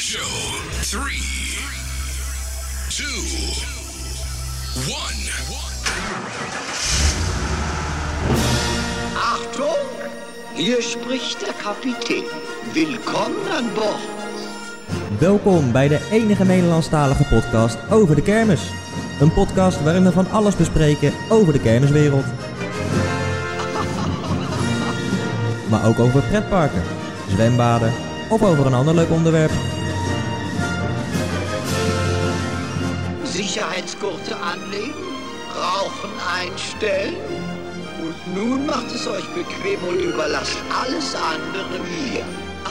Show 3, 2, 1. Achtung, hier spricht der Kapitän. Willkommen an Bord. Welkom bij de enige Nederlandstalige podcast over de kermis. Een podcast waarin we van alles bespreken over de kermiswereld. Maar ook over pretparken, zwembaden of over een ander leuk onderwerp. Sicherheitsgurte anlegen, Rauchen einstellen. Und nun macht es euch bequem und überlasst alles andere mir.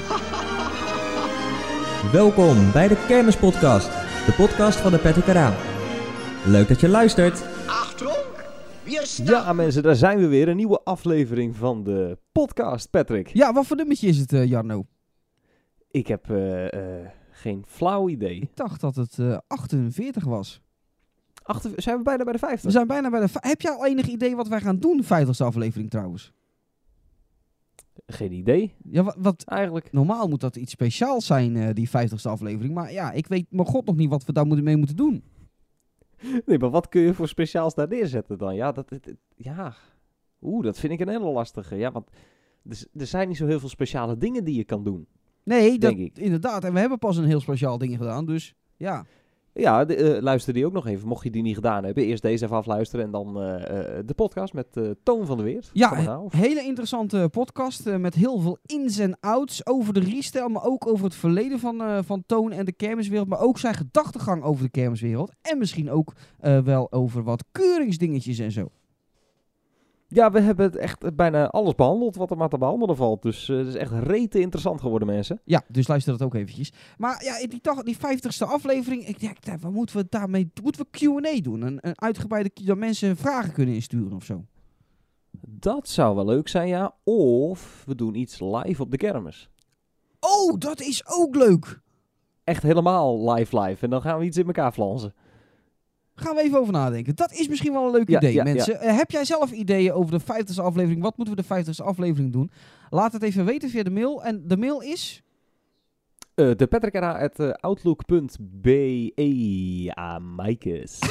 Welkom bij de Kermispodcast, de podcast van de Patrick Karaan. Leuk dat je luistert. Achtung, wir starten. Ja mensen, daar zijn we weer. Een nieuwe aflevering van de podcast, Patrick. Ja, wat voor nummertje is het, Jarno? Ik heb geen flauw idee. Ik dacht dat het 48 was. Zijn we bijna bij de 50? We zijn bijna bij de... Heb jij al enig idee wat wij gaan doen, 50ste aflevering trouwens? Geen idee, Ja, wat eigenlijk. normaal moet dat iets speciaals zijn, die 50ste aflevering. Maar ja, ik weet mijn god nog niet wat we daar mee moeten doen. Nee, maar wat kun je voor speciaals daar neerzetten dan? Ja, dat vind ik een hele lastige. Ja, want er zijn niet zo heel veel speciale dingen die je kan doen. Nee, dat, Denk ik. inderdaad. En we hebben pas een heel speciaal ding gedaan, dus ja. Ja, luister die ook nog even, mocht je die niet gedaan hebben. Eerst deze even afluisteren en dan de podcast met Toon van de Weert. Ja, Van der Graaf. hele interessante podcast met heel veel ins en outs over de restyle, maar ook over het verleden van Toon en de kermiswereld, maar ook zijn gedachtegang over de kermiswereld en misschien ook wel over wat keuringsdingetjes en zo. Ja, we hebben het echt bijna alles behandeld wat er maar te behandelen valt. Dus het is echt rete interessant geworden, mensen. Ja, dus luister dat ook eventjes. Maar ja, die 50ste aflevering, ik denk, wat moeten we daarmee, moeten we Q&A doen? Een uitgebreide, dat mensen vragen kunnen insturen of zo. Dat zou wel leuk zijn, ja. Of we doen iets live op de kermis. Oh, dat is ook leuk! Echt helemaal live. En dan gaan we iets in elkaar flansen. Gaan we even over nadenken. Dat is misschien wel een leuk Ja, idee, ja, mensen. Heb jij zelf ideeën over de 50ste aflevering? Wat moeten we de 50ste aflevering doen? Laat het even weten via de mail. En de mail is... De patrickara@outlook.be. Maikes.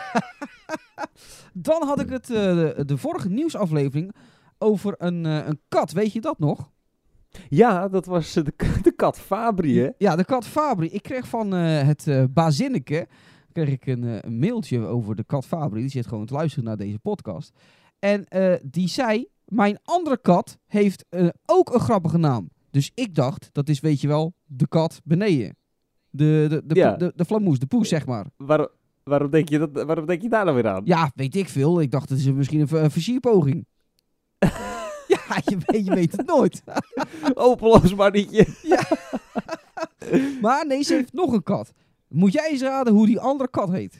Dan had ik het de vorige nieuwsaflevering over een kat. Weet je dat nog? Ja, dat was de kat Fabri, hè? Ja, de kat Fabri. Ik kreeg van het Bazinneke een mailtje over de kat Fabri. Die zit gewoon te luisteren naar deze podcast. En die zei, mijn andere kat heeft ook een grappige naam. Dus ik dacht, dat is, weet je wel, de kat beneden. De flamoes, de poes, zeg maar. Waarom denk je daar dan weer aan? Ja, weet ik veel. Ik dacht, het is misschien een versierpoging. Ja, je weet het nooit. Hopeloos mannetje. Maar nee, ze heeft nog een kat. Moet jij eens raden hoe die andere kat heet?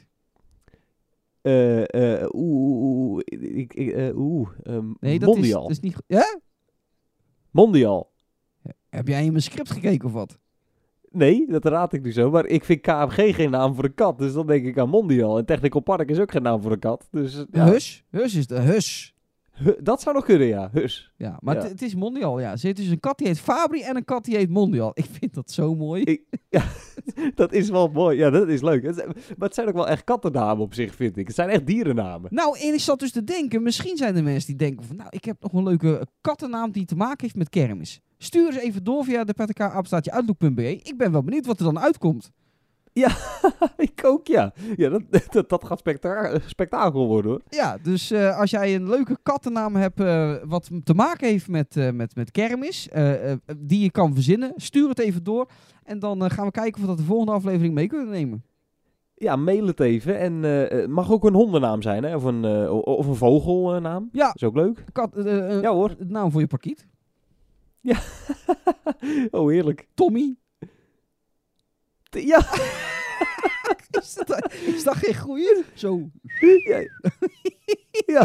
Nee, dat Mondial. is niet... Ja? Mondial. Heb jij in mijn script gekeken of wat? Nee, dat raad ik nu zo. Maar ik vind KMG geen naam voor een kat. Dus dan denk ik aan Mondial. En Technical Park is ook geen naam voor een kat. Dus, ja. Hus? Hus is de Hus. Dat zou nog kunnen, ja. Hus. Ja, maar Ja. het is Mondial, ja. Ze heeft dus een kat die heet Fabri en een kat die heet Mondial. Ik vind dat zo mooi. Dat is wel mooi. Ja, dat is leuk. Maar het zijn ook wel echt kattennamen op zich, vind ik. Het zijn echt dierennamen. Nou, en ik zat dus te denken, misschien zijn er mensen die denken van, nou, ik heb nog een leuke kattennaam die te maken heeft met kermis. Stuur eens even door via de patrickara@outlook.be. Ik ben wel benieuwd wat er dan uitkomt. Ik ook, ja. Ja, dat gaat spektakel worden, hoor. Ja, dus als jij een leuke kattennaam hebt wat te maken heeft met kermis, die je kan verzinnen, stuur het even door. En dan gaan we kijken of we dat de volgende aflevering mee kunnen nemen. Ja, mail het even. En het mag ook een hondennaam zijn, hè? Of een vogelnaam. Ja. Dat is ook leuk. Ja, hoor. De naam voor je parkiet. Ja. Oh, heerlijk. Tommy. Ja. Is dat geen goeie? Zo. Ja. Ja.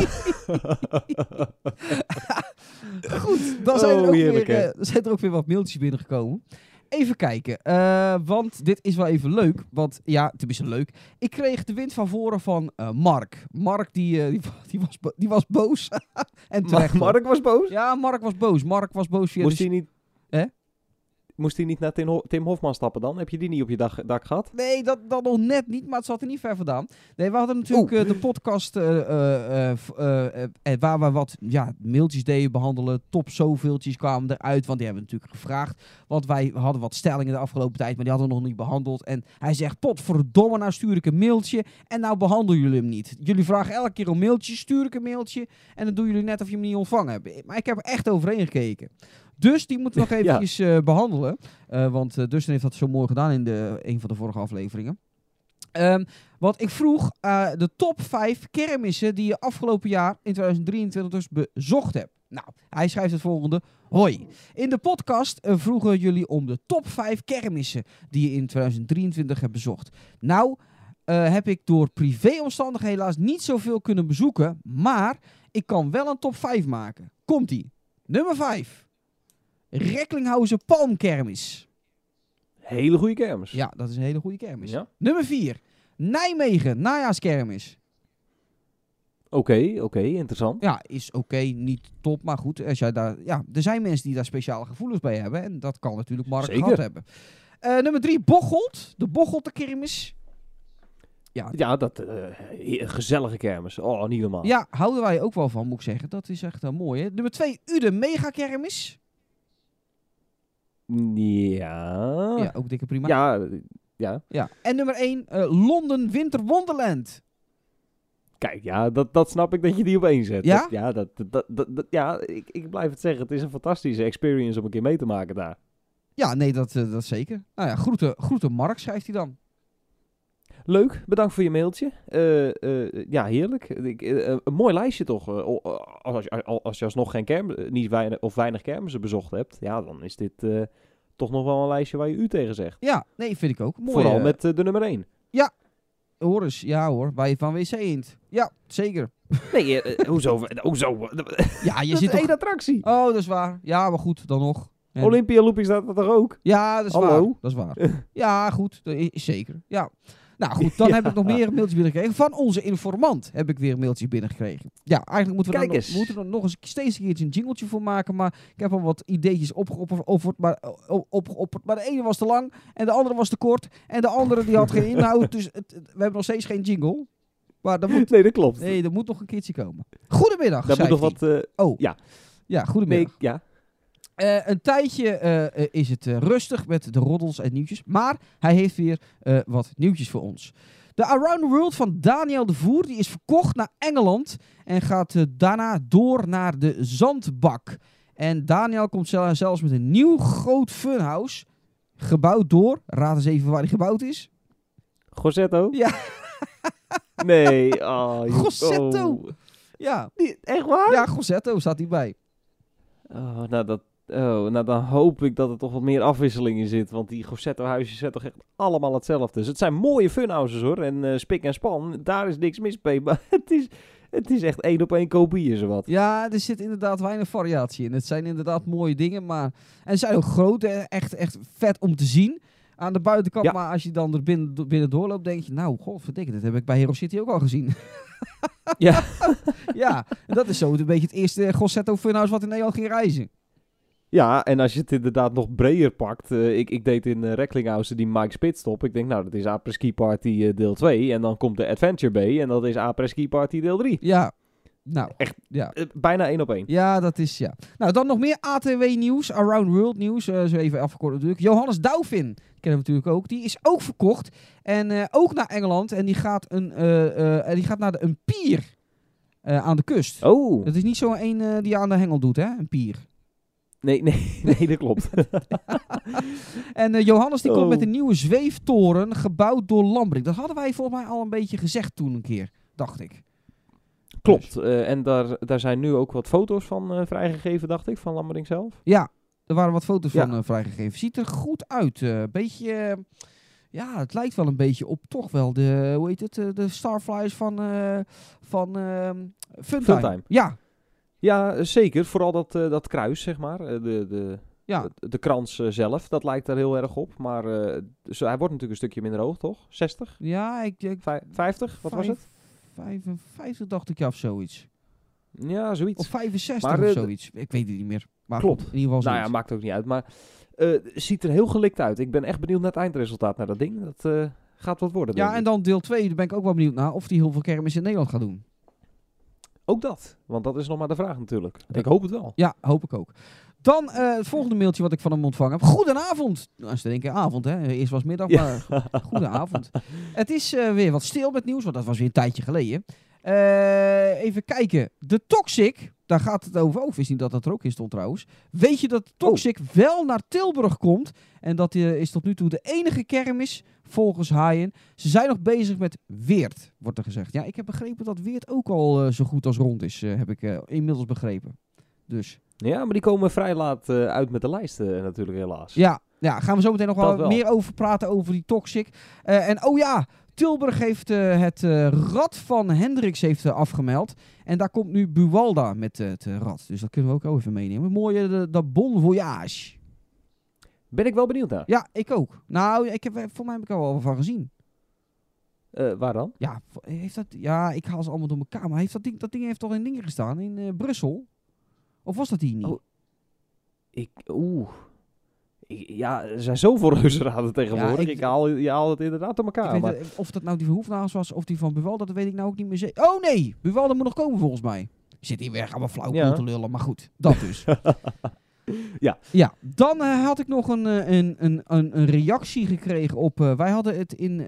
Goed, dan zijn, heerlijk, hè? zijn er ook weer wat mailtjes binnengekomen. Even kijken, want dit is wel even leuk. Want ja, tenminste leuk. Ik kreeg de wind van voren van Mark. Mark die was boos. En terecht. Mark was boos? Ja, Mark was boos. Mark was boos via Moest hij niet... Hè? Moest hij niet naar Tim Hofman stappen dan? Heb je die niet op je dak gehad? Nee, dat nog net niet, maar het zat er niet ver vandaan. Nee, we hadden natuurlijk de podcast waar we wat mailtjes deden behandelen. Top zoveeltjes kwamen eruit, want die hebben we natuurlijk gevraagd. Want wij hadden wat stellingen de afgelopen tijd, maar die hadden we nog niet behandeld. En hij zegt, potverdomme, nou stuur ik een mailtje en nou behandelen jullie hem niet. Jullie vragen elke keer om mailtjes, stuur ik een mailtje en dan doen jullie net of je hem niet ontvangen hebt. Maar ik heb er echt overheen gekeken. Dus die moeten we nog eventjes behandelen. Want Dustin heeft dat zo mooi gedaan in een van de vorige afleveringen. Want ik vroeg de top 5 kermissen die je afgelopen jaar in 2023 dus bezocht hebt. Nou, hij schrijft het volgende. Hoi. In de podcast vroegen jullie om de top 5 kermissen die je in 2023 hebt bezocht. Nou, heb ik door privéomstandigheden helaas niet zoveel kunnen bezoeken. Maar ik kan wel een top 5 maken. Komt-ie. Nummer 5. Recklinghausen Palmkermis. Hele goede kermis. Ja, dat is een hele goede kermis. Ja. Nummer 4. Nijmegen Najaarskermis. Oké, interessant. Ja, is oké, niet top, maar goed. Als jij daar, er zijn mensen die daar speciale gevoelens bij hebben. En dat kan natuurlijk Mark Zeker. gehad hebben. Nummer 3. Bocholt. De Bocholterkermis. Ja, dat gezellige kermis. Oh, niet normaal. Ja, houden wij ook wel van, moet ik zeggen. Dat is echt mooi, hè. Nummer 2. Uden Megakermis. Ja. Ja, ook dikke prima. Ja. En nummer 1. Londen Winter Wonderland. Kijk, ja, dat snap ik dat je die op één zet. Ja? Ik blijf het zeggen. Het is een fantastische experience om een keer mee te maken daar. Ja, nee, dat zeker. Nou ja, groeten Mark, schrijft hij dan. Leuk, bedankt voor je mailtje. Ja, heerlijk. Een mooi lijstje toch. Als je alsnog weinig kermissen bezocht hebt, ja, dan is dit toch nog wel een lijstje waar je u tegen zegt. Ja, nee, vind ik ook. Mooi, vooral met de nummer 1. Hoor eens, ja hoor, wij van WC Eend. Ja, zeker. Nee, hoezo? Ja, je dat zit is één toch... attractie. Oh, dat is waar. Ja, maar goed, dan nog. En... Olympia Looping staat er toch ook? Ja, dat is Hallo? waar. Dat is waar. Ja, goed, dat is zeker. Ja. Nou goed, dan heb ik nog meer mailtjes binnengekregen. Van onze informant heb ik weer mailtjes binnengekregen. Ja, eigenlijk moeten we er nog eens steeds een keertje een jingletje voor maken. Maar ik heb al wat ideetjes opgeofferd. Maar de ene was te lang en de andere was te kort. En de andere die had geen inhoud. Dus we hebben nog steeds geen jingle. Maar Nee, dat klopt. Nee, er moet nog een keertje komen. Goedemiddag, Daar moet nog wat... Ja, goedemiddag. Nee, ja. Een tijdje is het rustig met de roddels en nieuwtjes. Maar hij heeft weer wat nieuwtjes voor ons. De Around the World van Daniel de Voer die is verkocht naar Engeland. En gaat daarna door naar de Zandbak. En Daniel komt zelfs met een nieuw groot funhouse. Gebouwd door, raad eens even waar hij gebouwd is. Gozzetto? Ja. Nee. Gozzetto. Oh. Ja. Echt waar? Ja, Gozzetto staat hierbij. Nou, dan hoop ik dat er toch wat meer afwisseling in zit. Want die Gozzetto-huisjes zijn toch echt allemaal hetzelfde. Dus het zijn mooie funhouses hoor. En spik en span, daar is niks mis mee. Maar het is echt 1 op 1 kopieën zowat. Ja, er zit inderdaad weinig variatie in. Het zijn inderdaad mooie dingen. En ze zijn ook groot. Echt vet om te zien. Aan de buitenkant. Ja. Maar als je dan er binnen doorloopt, denk je... Nou, godverdikke, dit heb ik bij Hero City ook al gezien. Ja. Ja, en dat is zo een beetje het eerste Gozzetto funhouse wat in Nederland ging reizen. Ja, en als je het inderdaad nog breder pakt. Ik deed in Recklinghausen die Mike's Pitstop. Ik denk, nou, dat is Après Ski Party deel 2. En dan komt de Adventure Bay. En dat is Après Ski Party deel 3. Ja. Nou, echt ja. Bijna 1 op 1. Ja, dat is ja. Nou, dan nog meer ATW nieuws, Around World nieuws. Zo even afgekort natuurlijk. Johannes Dauphin, kennen we natuurlijk ook. Die is ook verkocht. En ook naar Engeland. En die gaat naar een pier aan de kust. Oh. Dat is niet zo een die je aan de hengel doet, hè? Een pier. Nee, dat klopt. En Johannes die komt met een nieuwe zweeftoren gebouwd door Lambring. Dat hadden wij volgens mij al een beetje gezegd toen een keer, dacht ik. Klopt. En daar zijn nu ook wat foto's van vrijgegeven, dacht ik, van Lambring zelf. Ja, er waren wat foto's van vrijgegeven. Ziet er goed uit. Beetje... Ja, het lijkt wel een beetje op toch wel de, hoe heet het, de Starflyers van Funtime. Ja. Ja, zeker. Vooral dat kruis, zeg maar. De krans zelf, dat lijkt er heel erg op. Maar hij wordt natuurlijk een stukje minder hoog, toch? 60? Ja, 50? Wat was het? 55 dacht ik, of zoiets. Ja, zoiets. Of 65 maar, of zoiets. Ik weet het niet meer. Maar klopt. goed, in ieder geval nou ja, maakt ook niet uit. Maar Ziet er heel gelikt uit. Ik ben echt benieuwd naar het eindresultaat, naar dat ding. Dat gaat wat worden, denk Ja, ik. en dan deel 2, daar ben ik ook wel benieuwd naar of die heel veel kermis in Nederland gaat doen. Ook dat, want dat is nog maar de vraag natuurlijk. Ik hoop het wel. Ja, hoop ik ook. Dan het volgende mailtje wat ik van hem ontvangen heb. Goedenavond. Nou, ze denken avond, hè. Eerst was middag, maar goedenavond. Het is weer wat stil met nieuws, want dat was weer een tijdje geleden. Even kijken. De Toxic, daar gaat het over. Oh, ik wist niet dat dat er ook in stond trouwens. Weet je dat Toxic wel naar Tilburg komt? En dat is tot nu toe de enige kermis volgens Haaien. Ze zijn nog bezig met Weert, wordt er gezegd. Ja, ik heb begrepen dat Weert ook al zo goed als rond is. Heb ik inmiddels begrepen. Dus... Ja, maar die komen vrij laat uit met de lijst natuurlijk helaas. Ja, gaan we zo meteen nog Dat wel wel. meer over praten over die Toxic. En oh ja, Tilburg heeft het rad van Hendricks heeft afgemeld. En daar komt nu Buwalda met het rad. Dus dat kunnen we ook even meenemen. Mooie, dat Bon Voyage. Ben ik wel benieuwd naar. Ja, ik ook. Nou, voor mij heb ik er wel van gezien. Waar dan? Ja, heeft dat, ja, ik haal ze allemaal door elkaar. Maar heeft dat ding heeft toch in dingen gestaan? In Brussel? Of was dat hier niet? Ja, er zijn zoveel reuzenraden tegenwoordig. Ja, Je haalt het inderdaad door elkaar. Ik Maar weet, of dat nou die van Hoefnaars was of die van Buwalda, dat weet ik nou ook niet meer zeker. Oh nee, Buwalda moet nog komen volgens mij. Ik zit hier weer allemaal flauw te lullen, maar goed, dat dus. Ja, dan had ik nog een reactie gekregen op... wij hadden het in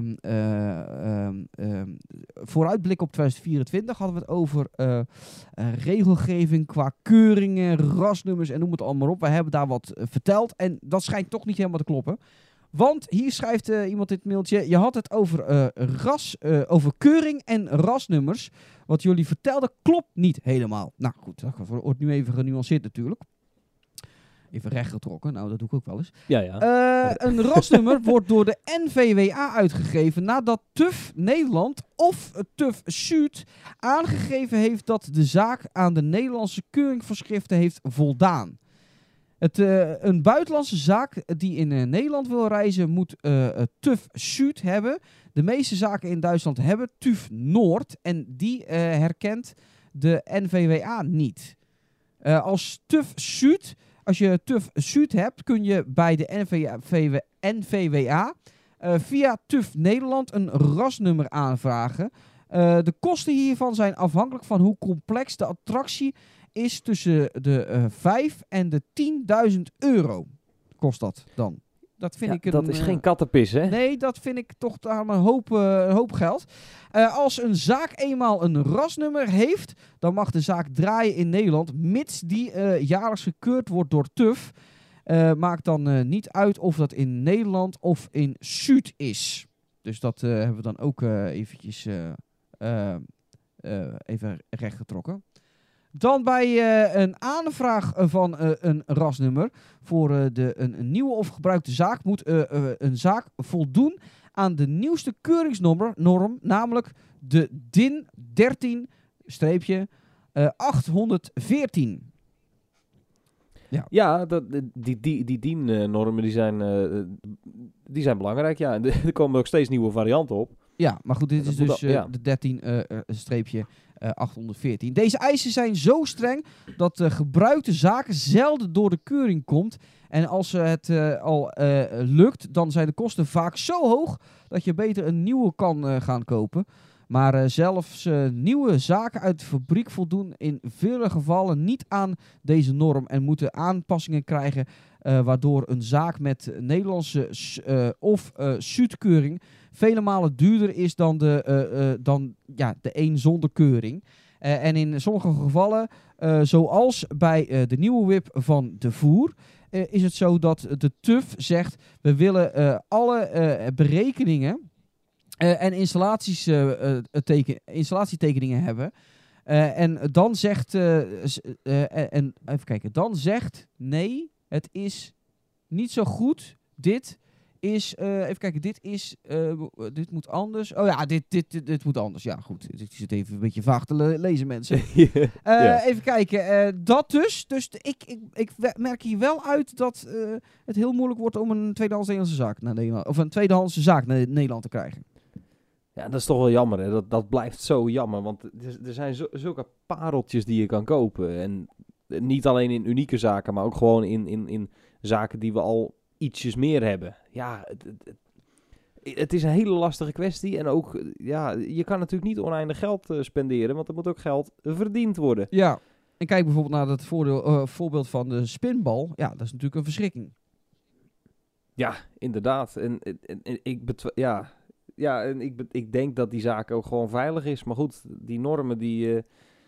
vooruitblik op 2024 hadden we het over regelgeving qua keuringen, rasnummers en noem het allemaal op. Wij hebben daar wat verteld en dat schijnt toch niet helemaal te kloppen. Want hier schrijft iemand dit mailtje. Je had het over over keuring en rasnummers. Wat jullie vertelden klopt niet helemaal. Nou goed, dat wordt nu even genuanceerd natuurlijk. Even rechtgetrokken, nou dat doe ik ook wel eens. ja. Een rasnummer wordt door de NVWA uitgegeven nadat TUF Nederland of TUF Zuid aangegeven heeft dat de zaak aan de Nederlandse keuringvoorschriften heeft voldaan. Een buitenlandse zaak die in Nederland wil reizen moet TUF Zuid hebben. De meeste zaken in Duitsland hebben TUF Noord en die herkent de NVWA niet. Als je TUF Zuid hebt, kun je bij de NVWA via TUF Nederland een rasnummer aanvragen. De kosten hiervan zijn afhankelijk van hoe complex de attractie is. Tussen de 5 en de 10.000 euro kost dat dan. Dat vind ik dat is geen kattenpis, hè? Nee, dat vind ik toch daar een hoop geld. Als een zaak eenmaal een rasnummer heeft, dan mag de zaak draaien in Nederland, mits die jaarlijks gekeurd wordt door TUF. Maakt dan niet uit of dat in Nederland of in Zuid is. Dus dat hebben we dan ook eventjes even rechtgetrokken. Dan bij een aanvraag van een rasnummer voor een nieuwe of gebruikte zaak moet een zaak voldoen aan de nieuwste keuringsnorm, namelijk de DIN 13-814. Ja, die DIN-normen die zijn belangrijk, ja. En er komen ook steeds nieuwe varianten op. Ja, maar goed, dit is dus de 13-814. Deze eisen zijn zo streng dat gebruikte zaken zelden door de keuring komt. En als het al lukt, dan zijn de kosten vaak zo hoog dat je beter een nieuwe kan gaan kopen. Maar zelfs nieuwe zaken uit de fabriek voldoen in vele gevallen niet aan deze norm en moeten aanpassingen krijgen, waardoor een zaak met Nederlandse of Zuidkeuring vele malen duurder is dan de een zonder keuring. En in sommige gevallen, zoals bij de nieuwe WIP van De Voer, is het zo dat de TUF zegt, we willen alle berekeningen en installatietekeningen hebben. En dan zegt, even kijken, dan zegt, nee, het is niet zo goed. Dit is, even kijken, dit moet anders. Oh ja, dit moet anders. Ja, goed. Ik zit even een beetje vaag te lezen, mensen. Even kijken, dat dus. Dus ik merk hier wel uit dat het heel moeilijk wordt om een tweedehands zaak naar Nederland, of een tweedehandse zaak naar Nederland te krijgen. Ja, dat is toch wel jammer, hè? Dat blijft zo jammer, want er zijn zulke pareltjes die je kan kopen. En niet alleen in unieke zaken, maar ook gewoon in zaken die we al ietsjes meer hebben. Ja, het is een hele lastige kwestie. En ook, je kan natuurlijk niet oneindig geld spenderen, want er moet ook geld verdiend worden. Ja, en kijk bijvoorbeeld naar het voorbeeld van de spinbal. Ja, dat is natuurlijk een verschrikking. Ja, inderdaad. En ik denk dat die zaak ook gewoon veilig is. Maar goed, die normen die...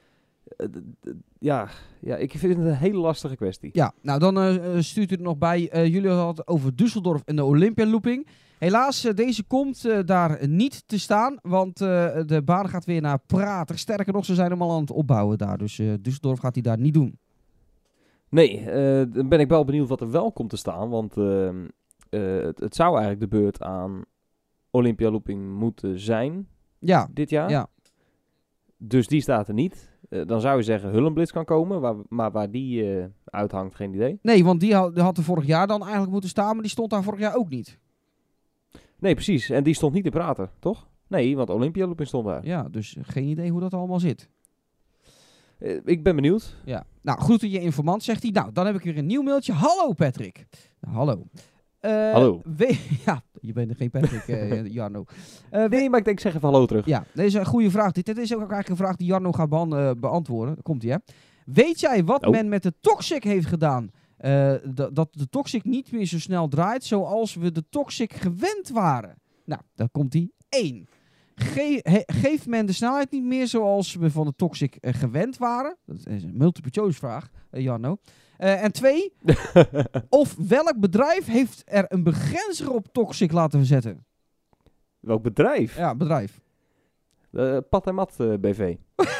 ik vind het een hele lastige kwestie. Ja, nou dan stuurt u er nog bij. Jullie hadden het over Düsseldorf en de Olympialooping. Helaas, deze komt daar niet te staan, want de baan gaat weer naar Prater. Sterker nog, ze zijn hem al aan het opbouwen daar. Dus Düsseldorf gaat hij daar niet doen. Nee, dan ben ik wel benieuwd wat er wel komt te staan. Want het zou eigenlijk de beurt aan Olympialooping moeten zijn dit jaar. Ja. Dus die staat er niet. Dan zou je zeggen Hullenblitz kan komen, maar waar die uithangt, geen idee. Nee, want die had er vorig jaar dan eigenlijk moeten staan, maar die stond daar vorig jaar ook niet. Nee, precies. En die stond niet in Prater, toch? Nee, want Olympialooping stond daar. Ja, dus geen idee hoe dat allemaal zit. Ik ben benieuwd. Ja. Nou, groeten je informant, zegt hij. Nou, dan heb ik weer een nieuw mailtje. Hallo Patrick. Nou, hallo. Hallo. Ja, je bent er geen Patrick, Jarno. Nee, maar ik zeg even hallo terug. Ja, deze is een goede vraag. Dit is ook eigenlijk een vraag die Jarno gaat beantwoorden. Daar komt hij, hè. Weet jij wat men met de Toxic heeft gedaan? Dat de Toxic niet meer zo snel draait zoals we de Toxic gewend waren. Nou, daar komt hij. 1. Geeft men de snelheid niet meer zoals we van de Toxic gewend waren? Dat is een multiple choice vraag, Jarno. En 2. Of welk bedrijf heeft er een begrenzer op Toxic laten zetten? Welk bedrijf? Ja, bedrijf. Pat en Mat BV.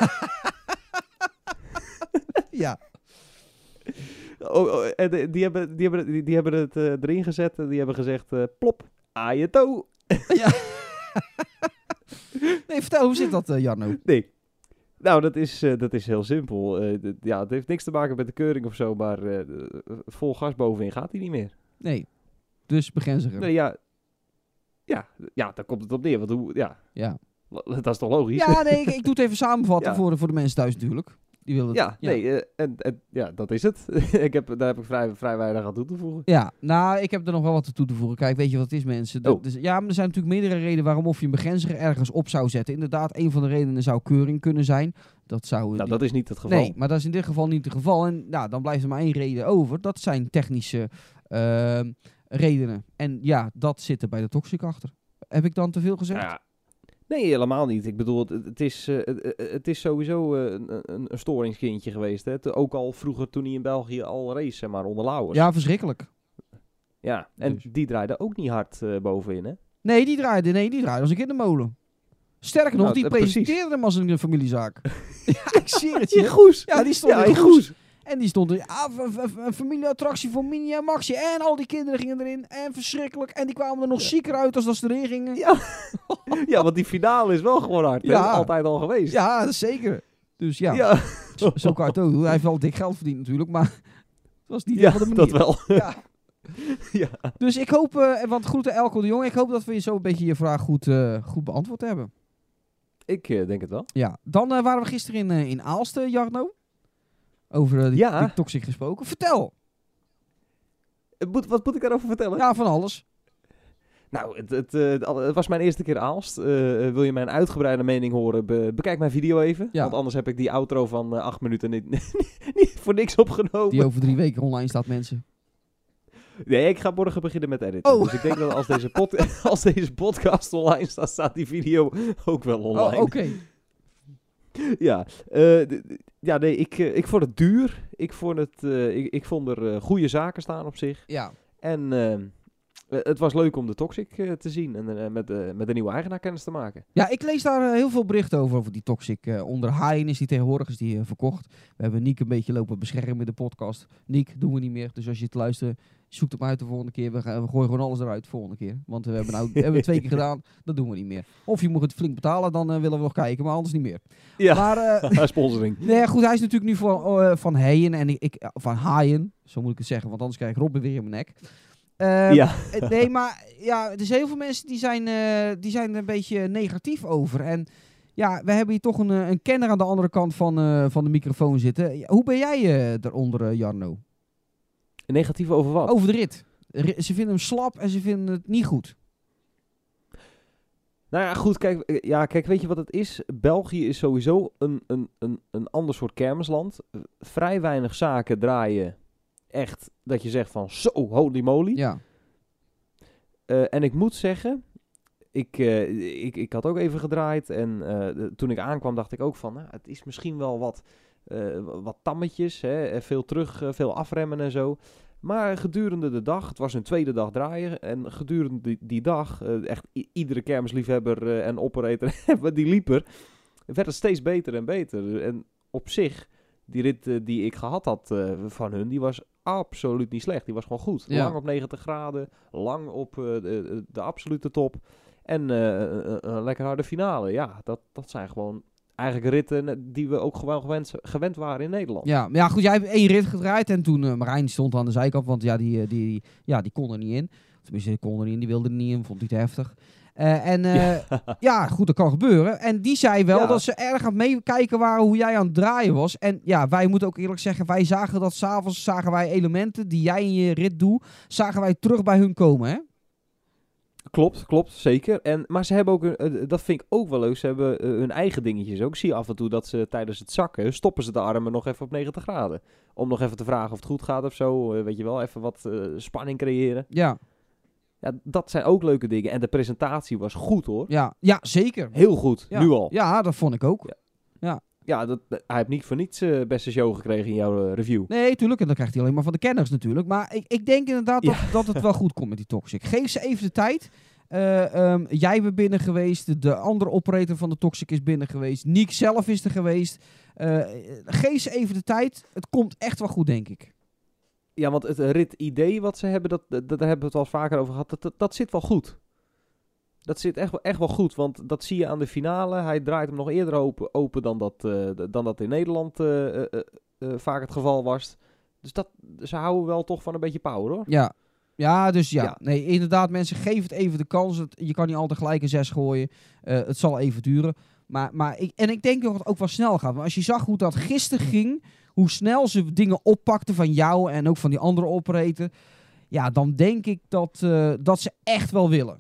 Ja. Die hebben het erin gezet en die hebben gezegd, plop, ajeto. Ja. Nee, vertel, hoe zit dat, Jarno? Nee. Nou, dat is heel simpel. Het heeft niks te maken met de keuring of zo, maar vol gas bovenin gaat hij niet meer. Nee, dus begrenzen hem. Nee, daar komt het op neer. Want Ja. Dat is toch logisch? Ja, nee, ik doe het even samenvatten voor de mensen thuis natuurlijk. Die willen dat is het. Daar heb ik vrij weinig aan toe te voegen. Ja, nou, ik heb er nog wel wat toe te voegen. Kijk, weet je wat het is, mensen? Maar er zijn natuurlijk meerdere redenen waarom of je een begrenzer ergens op zou zetten. Inderdaad, een van de redenen zou keuring kunnen zijn. Dat is niet het geval. Nee, maar dat is in dit geval niet het geval. En dan blijft er maar één reden over. Dat zijn technische redenen. En ja, dat zit er bij de Toxic achter. Heb ik dan te veel gezegd? Ja. Nee, helemaal niet. Ik bedoel, het is sowieso een storingskindje geweest. Hè? Ook al vroeger toen hij in België al race, zeg maar, onder Lauwers. Ja, verschrikkelijk. Ja, en dus die draaide ook niet hard bovenin, hè? Nee, die draaide als een kindermolen. Sterker nog, die presenteerde hem als een familiezaak. Ja, ik zie het je. In Goes. Ja, die stond in Goes. En die stond een familieattractie voor Mini en Maxi. En al die kinderen gingen erin. En verschrikkelijk. En die kwamen er nog zieker uit als dat ze erin gingen. Ja. Ja, want die finale is wel gewoon hard. Ja. Altijd al geweest. Ja, dat is zeker. Dus ja. Zo kan het ook doen. Hij heeft wel dik geld verdiend natuurlijk. Maar het was niet helemaal de manier. Dat wel. Ja. Ja. Dus ik hoop, want groeten Elko de Jong. Ik hoop dat we je zo een beetje je vraag goed beantwoord hebben. Ik denk het wel. Ja. Dan waren we gisteren in Aalst, Jarno. Over die Toxic gesproken. Vertel! Wat moet ik daarover vertellen? Ja, van alles. Nou, het was mijn eerste keer Aalst. Wil je mijn uitgebreide mening horen? Bekijk mijn video even. Ja. Want anders heb ik die outro van 8 minuten niet voor niks opgenomen. Die over 3 weken online staat, mensen. Nee, ik ga morgen beginnen met editen. Oh. Dus ik denk dat als deze podcast online staat, staat die video ook wel online. Oh, oké. Ja, ik vond het duur. Ik vond er goede zaken staan op zich. Ja. En het was leuk om de Toxic te zien en met de nieuwe eigenaar kennis te maken. Ja, ik lees daar heel veel berichten over die Toxic. Onder Haaien is die tegenwoordig verkocht. We hebben Niek een beetje lopen beschermen in de podcast. Niek, doen we niet meer. Dus als je het luistert, zoek het maar uit de volgende keer. We gooien gewoon alles eruit de volgende keer. Want we hebben het 2 keer gedaan. Dat doen we niet meer. Of je moet het flink betalen, dan willen we nog kijken. Maar anders niet meer. Ja, maar, sponsoring. Nee, goed, hij is natuurlijk nu van Haaien en van Haaien. Zo moet ik het zeggen, want anders krijg ik Robin weer in mijn nek. Nee, maar ja, er zijn heel veel mensen die zijn er een beetje negatief over. En ja, we hebben hier toch een kenner aan de andere kant van de microfoon zitten. Hoe ben jij eronder, Jarno? Negatief over wat? Over de rit. Ze vinden hem slap en ze vinden het niet goed. Nou ja, goed, kijk, weet je wat het is? België is sowieso een ander soort kermisland. Vrij weinig zaken draaien echt dat je zegt van zo, holy moly. Ja. En ik moet zeggen, ik had ook even gedraaid en toen ik aankwam dacht ik ook van, nou, het is misschien wel wat tammetjes, hè, veel terug, veel afremmen en zo. Maar gedurende de dag, het was een tweede dag draaien en gedurende die dag, echt iedere kermisliefhebber en operator die liep er, werd het steeds beter en beter. En op zich, die rit die ik gehad had van hun, die was absoluut niet slecht. Die was gewoon goed. Ja. Lang op 90 graden, lang op de absolute top en een lekker harde finale. Ja, dat zijn gewoon eigenlijk ritten die we ook gewoon gewend waren in Nederland. Ja, maar ja, goed, jij hebt 1 rit gedraaid en toen Marijn stond aan de zijkant, want ja, die kon er niet in. Tenminste, die kon er niet in, die wilde er niet in, vond hij te heftig. Ja, goed, dat kan gebeuren. En die zei wel dat ze erg aan het meekijken waren hoe jij aan het draaien was. En ja, wij moeten ook eerlijk zeggen, wij zagen dat 's avonds zagen wij elementen die jij in je rit doet, zagen wij terug bij hun komen, hè? Klopt, zeker. Maar ze hebben ook, dat vind ik ook wel leuk, ze hebben hun eigen dingetjes ook. Ik zie af en toe dat ze tijdens het zakken, stoppen ze de armen nog even op 90 graden. Om nog even te vragen of het goed gaat of zo, weet je wel, even wat spanning creëren. Ja. Ja, dat zijn ook leuke dingen. En de presentatie was goed hoor. Ja, zeker. Heel goed, Ja. nu al. Ja, dat vond ik ook. Ja, hij heeft niet voor niets beste show gekregen in jouw review. Nee, tuurlijk. En dan krijgt hij alleen maar van de kenners natuurlijk. Maar ik denk inderdaad dat het wel goed komt met die Toxic. Geef ze even de tijd. Jij bent binnen geweest. De andere operator van de Toxic is binnen geweest. Niek zelf is er geweest. Geef ze even de tijd. Het komt echt wel goed, denk ik. Ja, want het rit-idee wat ze hebben, daar hebben we het al vaker over gehad. Dat zit wel goed. Dat zit echt wel goed, want dat zie je aan de finale. Hij draait hem nog eerder open dan dat in Nederland vaak het geval was. Dus ze houden wel toch van een beetje power, hoor. Ja, dus ja. Nee, inderdaad, mensen, geef het even de kans. Je kan niet altijd gelijk een 6 gooien. Het zal even duren. Maar ik denk dat het ook wel snel gaat. Maar als je zag hoe dat gisteren ging, hoe snel ze dingen oppakten van jou en ook van die andere operator, ja, dan denk ik dat ze echt wel willen.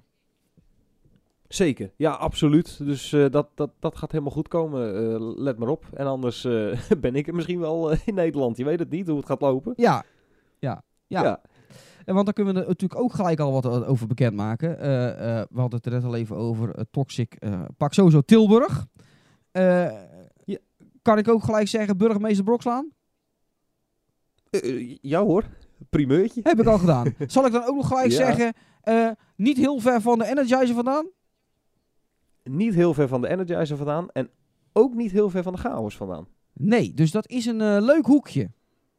Zeker, ja, absoluut. Dus dat gaat helemaal goed komen. Let maar op. En anders ben ik er misschien wel in Nederland. Je weet het niet hoe het gaat lopen. Ja. En want daar kunnen we er natuurlijk ook gelijk al wat over bekendmaken. We hadden het er net al even over. Toxic. Pak sowieso Tilburg. Kan ik ook gelijk zeggen, burgemeester Brokslaan? Ja hoor, primeurtje. Heb ik al gedaan. Zal ik dan ook nog gelijk zeggen, niet heel ver van de Energizer vandaan? Niet heel ver van de Energizer vandaan. En ook niet heel ver van de Chaos vandaan. Nee, dus dat is een leuk hoekje.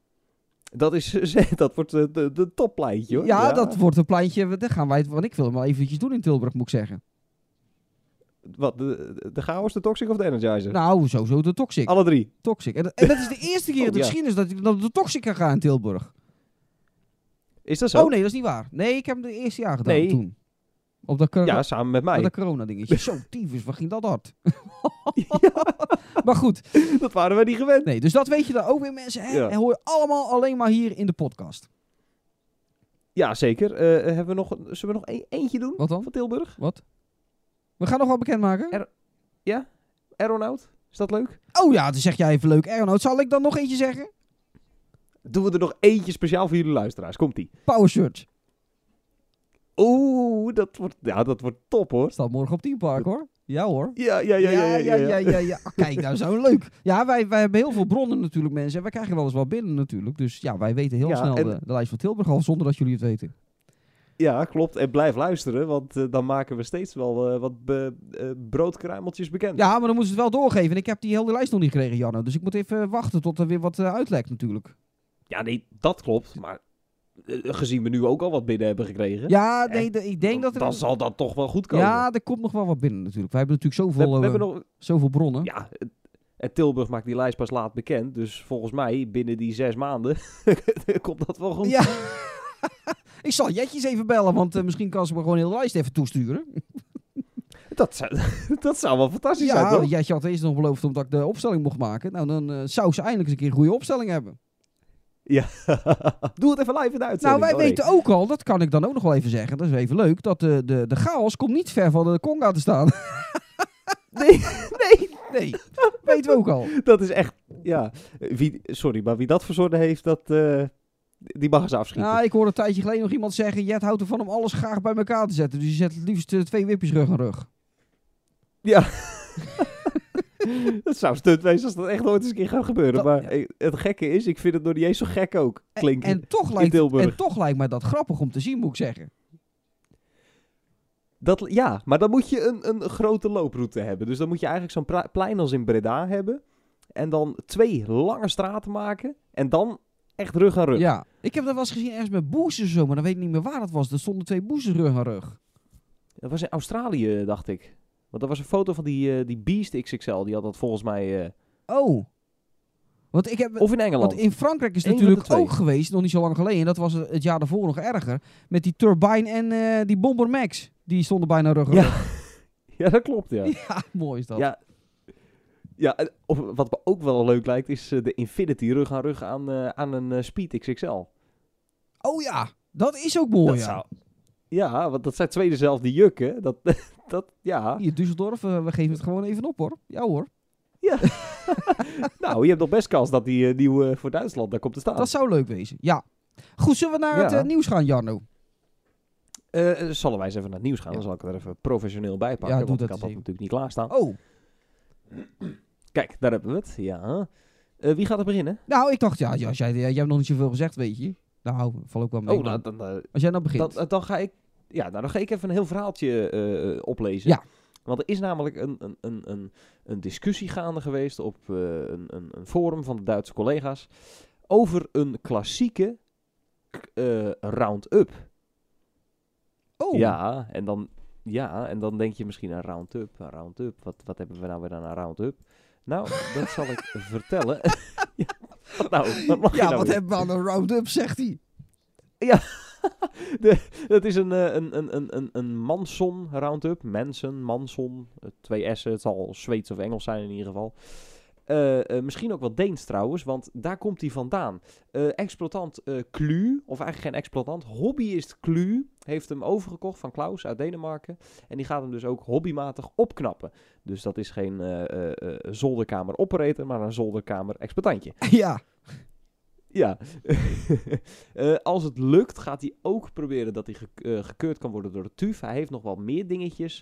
Dat wordt de toppleintje hoor. Ja, dat wordt een pleintje. Daar gaan wij, want ik wil hem wel eventjes doen in Tilburg, moet ik zeggen. Wat, de Chaos, de Toxic of de Energizer? Nou, sowieso de Toxic. Alle drie. Toxic. En dat is de eerste keer in de ja. geschiedenis dat ik naar de Toxic kan gaan in Tilburg. Is dat zo? Oh nee, dat is niet waar. Nee, ik heb hem de eerste jaar gedaan toen. Op dat ja, samen met mij. Op dat corona-dingetje. Zo, tyfus, wat ging dat hard? Maar goed. Dat waren we niet gewend. Nee, dus dat weet je dan ook weer, mensen. Hè? En hoor je allemaal alleen maar hier in de podcast. Ja, zeker. Zullen we nog eentje doen? Wat dan? Van Tilburg? Wat? We gaan nog wel bekendmaken. Aeronaut? Is dat leuk? Oh ja, dan zeg jij even leuk. Aeronaut, zal ik dan nog eentje zeggen? Doen we er nog eentje speciaal voor jullie luisteraars. Komt-ie. Power Search. Oeh, dat wordt top hoor. Staat morgen op Teampark hoor. Ja hoor. Ja. Oh, kijk, nou zo leuk. Ja, wij hebben heel veel bronnen natuurlijk, mensen. En wij krijgen wel eens wat binnen natuurlijk. Dus ja, wij weten heel snel de lijst van Tilburg al, zonder dat jullie het weten. Ja, klopt. En blijf luisteren, want dan maken we steeds wel wat broodkruimeltjes bekend. Ja, maar dan moeten ze het wel doorgeven. En ik heb die hele lijst nog niet gekregen, Janno. Dus ik moet even wachten tot er weer wat uitlekt natuurlijk. Ja, nee, dat klopt. Maar gezien we nu ook al wat binnen hebben gekregen. Ja, nee, ik denk dat er... Dan zal dat toch wel goed komen. Ja, er komt nog wel wat binnen natuurlijk. Wij hebben natuurlijk zoveel bronnen. Ja, en Tilburg maakt die lijst pas laat bekend. Dus volgens mij, binnen die 6 maanden, komt dat wel goed. Ja. Ik zal Jetjes even bellen, want misschien kan ze me gewoon heel de lijst even toesturen. Dat zou wel fantastisch zijn, toch? Ja, Jetje had eerst nog beloofd omdat ik de opstelling mocht maken. Nou, dan zou ze eindelijk eens een keer een goede opstelling hebben. Ja, doe het even live in de uitzending. Nou, wij Oh, nee. weten ook al, dat kan ik dan ook nog wel even zeggen, dat is even leuk, dat de chaos komt niet ver van de Conga te staan. Nee, Nee, weten we ook al. dat is echt... Ja, maar wie dat verzonnen heeft, die mag eens afschieten. Nou, ik hoorde een tijdje geleden nog iemand zeggen, Jet houdt ervan om alles graag bij elkaar te zetten. Dus je zet het liefst 2 wipjes rug aan rug. Ja. Dat zou stunt wezen als dat echt nooit eens een keer gaat gebeuren. Dat- Maar het gekke is, ik vind het nog niet eens zo gek ook klinken. En toch Tilburg. lijkt mij dat grappig om te zien, moet ik zeggen. Ja, maar dan moet je een grote looproute hebben. Dus dan moet je eigenlijk zo'n plein als in Breda hebben. En dan 2 lange straten maken. En dan echt rug aan rug. Ja, ik heb dat wel eens gezien ergens met boosters of zo, maar dan weet ik niet meer waar dat was. Er stonden 2 boosters rug aan rug. Dat was in Australië, dacht ik. Want er was een foto van die Beast XXL. Die had dat volgens mij... Oh. Want ik heb... of in Engeland. Want in Frankrijk is het Eén van de natuurlijk 2. ook geweest, nog niet zo lang geleden. Dat was het jaar daarvoor nog erger. Met die Turbine en die Bomber Max. Die stonden bijna rug aan Ja. rug. Ja, dat klopt, ja. Ja, mooi is dat. Ja, wat me ook wel leuk lijkt, is de Infinity rug aan rug aan een Speed XXL. Oh ja, dat is ook mooi, Dat ja. zou... Ja, want dat zijn 2 dezelfde jukken. Ja. Hier, Düsseldorf, we geven het gewoon even op, hoor. Ja, hoor. Nou, je hebt nog best kans dat die nieuwe voor Duitsland daar komt te staan. Dat zou leuk wezen, ja. Goed, zullen we naar Ja. het nieuws gaan, Jarno? Zullen wij eens even naar het nieuws gaan? Ja. Dan zal ik er even professioneel bij pakken, Ja, doe want dat ik had eens dat even. natuurlijk niet klaarstaan. Oh, Kijk, daar hebben we het. Ja. Wie gaat er beginnen? nou, ik dacht, ja, als jij hebt nog niet zoveel gezegd, weet je. Nou, val ook wel mee. Oh, maar dan als jij nou begint. dan ga ik... Ja, dan ga ik even een heel verhaaltje oplezen. Ja. Want er is namelijk een discussie gaande geweest op een forum van de Duitse collega's over een klassieke round-up. Oh, Ja, en dan denk je misschien aan round-up. Wat hebben we nou weer aan een round-up? Nou, dat zal ik vertellen. Ja, wat nou? Wat mag je ja, nou wat weer? hebben we aan een round-up, zegt hij. Dat is een Manson round-up. Manson. 2 S'en. Het zal Zweeds of Engels zijn in ieder geval. Misschien ook wel Deens trouwens, want daar komt hij vandaan. Exploitant Klu, of eigenlijk geen exploitant, hobbyist Klu, heeft hem overgekocht van Klaus uit Denemarken. En die gaat hem dus ook hobbymatig opknappen. Dus dat is geen zolderkamer operator, maar een zolderkamer exploitantje. Ja. Ja. Als het lukt, gaat hij ook proberen dat hij gekeurd kan worden door de TÜV. Hij heeft nog wel meer dingetjes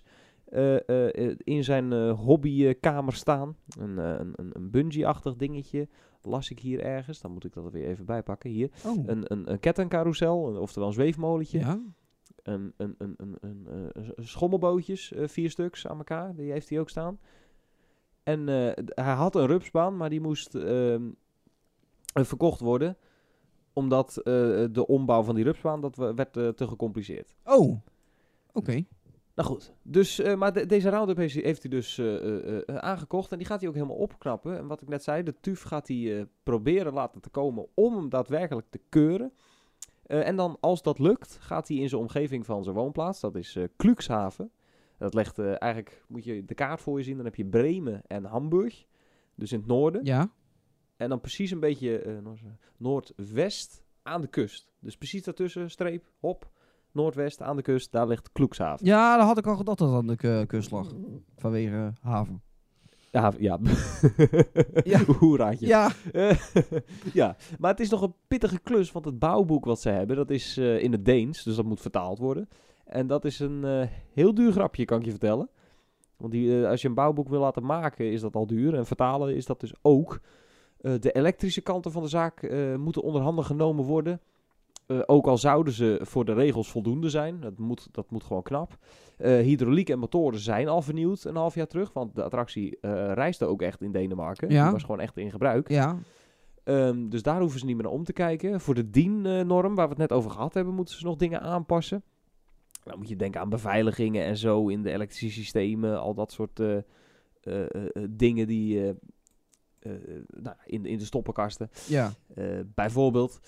in zijn hobbykamer staan. Een bungee-achtig dingetje. Las ik hier ergens. Dan moet ik dat er weer even bijpakken. Hier. Oh. Een kettingcarousel, oftewel een zweefmolentje. Ja. Een schommelbootjes, 4 stuks aan elkaar. Die heeft hij ook staan. En hij had een rupsbaan, maar die moest verkocht worden. Omdat de ombouw van die rupsbaan, dat werd te gecompliceerd. Oh. Oké. Nou goed, dus, maar deze Roundup heeft hij dus aangekocht en die gaat hij ook helemaal opknappen. En wat ik net zei, de TÜV gaat hij proberen laten te komen om hem daadwerkelijk te keuren. En dan, als dat lukt, gaat hij in zijn omgeving van zijn woonplaats, dat is Klüxhaven. Dat legt eigenlijk, moet je de kaart voor je zien, dan heb je Bremen en Hamburg, dus in het noorden. Ja. En dan precies een beetje noordwest aan de kust. Dus precies daartussen, streep, hop, noordwest aan de kust, daar ligt Klüxhaven. Ja, daar had ik al gedacht dat het aan de kust lag. Vanwege haven. Ja. Ja. Hoeraadje. Ja. Ja, maar het is nog een pittige klus, want het bouwboek wat ze hebben, dat is in het Deens, dus dat moet vertaald worden. En dat is een heel duur grapje, kan ik je vertellen. Want als je een bouwboek wil laten maken, is dat al duur. En vertalen is dat dus ook. De elektrische kanten van de zaak moeten onder handen genomen worden. Ook al zouden ze voor de regels voldoende zijn. Dat moet gewoon knap. Hydrauliek en motoren zijn al vernieuwd een half jaar terug. Want de attractie reisde ook echt in Denemarken. Ja. Die was gewoon echt in gebruik. Ja. Dus daar hoeven ze niet meer naar om te kijken. Voor de DIN-norm, waar we het net over gehad hebben, moeten ze nog dingen aanpassen. Dan moet je denken aan beveiligingen en zo in de elektrische systemen. Al dat soort dingen die in de stoppenkasten. Ja. Bijvoorbeeld.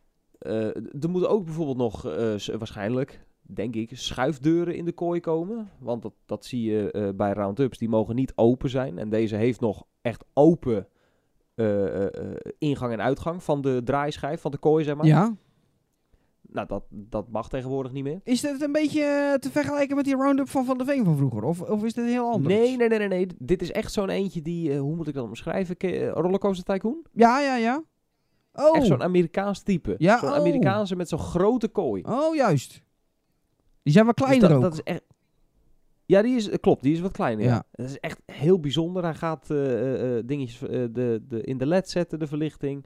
Er moeten ook bijvoorbeeld nog waarschijnlijk, denk ik, schuifdeuren in de kooi komen. Want dat zie je bij round-ups. Die mogen niet open zijn. En deze heeft nog echt open ingang en uitgang van de draaischijf, van de kooi, zeg maar. Ja. Nou, dat mag tegenwoordig niet meer. Is dit een beetje te vergelijken met die Roundup van Van der Veen van vroeger? Of is dit heel anders? Nee. Dit is echt zo'n eentje die, hoe moet ik dat omschrijven? Rollercoaster Tycoon? Ja. Oh. Echt zo'n Amerikaans type. Ja, Zo'n oh. Amerikaanse met zo'n grote kooi. Oh, juist. Die zijn wat Dus kleiner ook. dat is echt... Ja, klopt, die is wat kleiner. Ja. Ja. Dat is echt heel bijzonder. Hij gaat dingetjes in de LED zetten, de verlichting.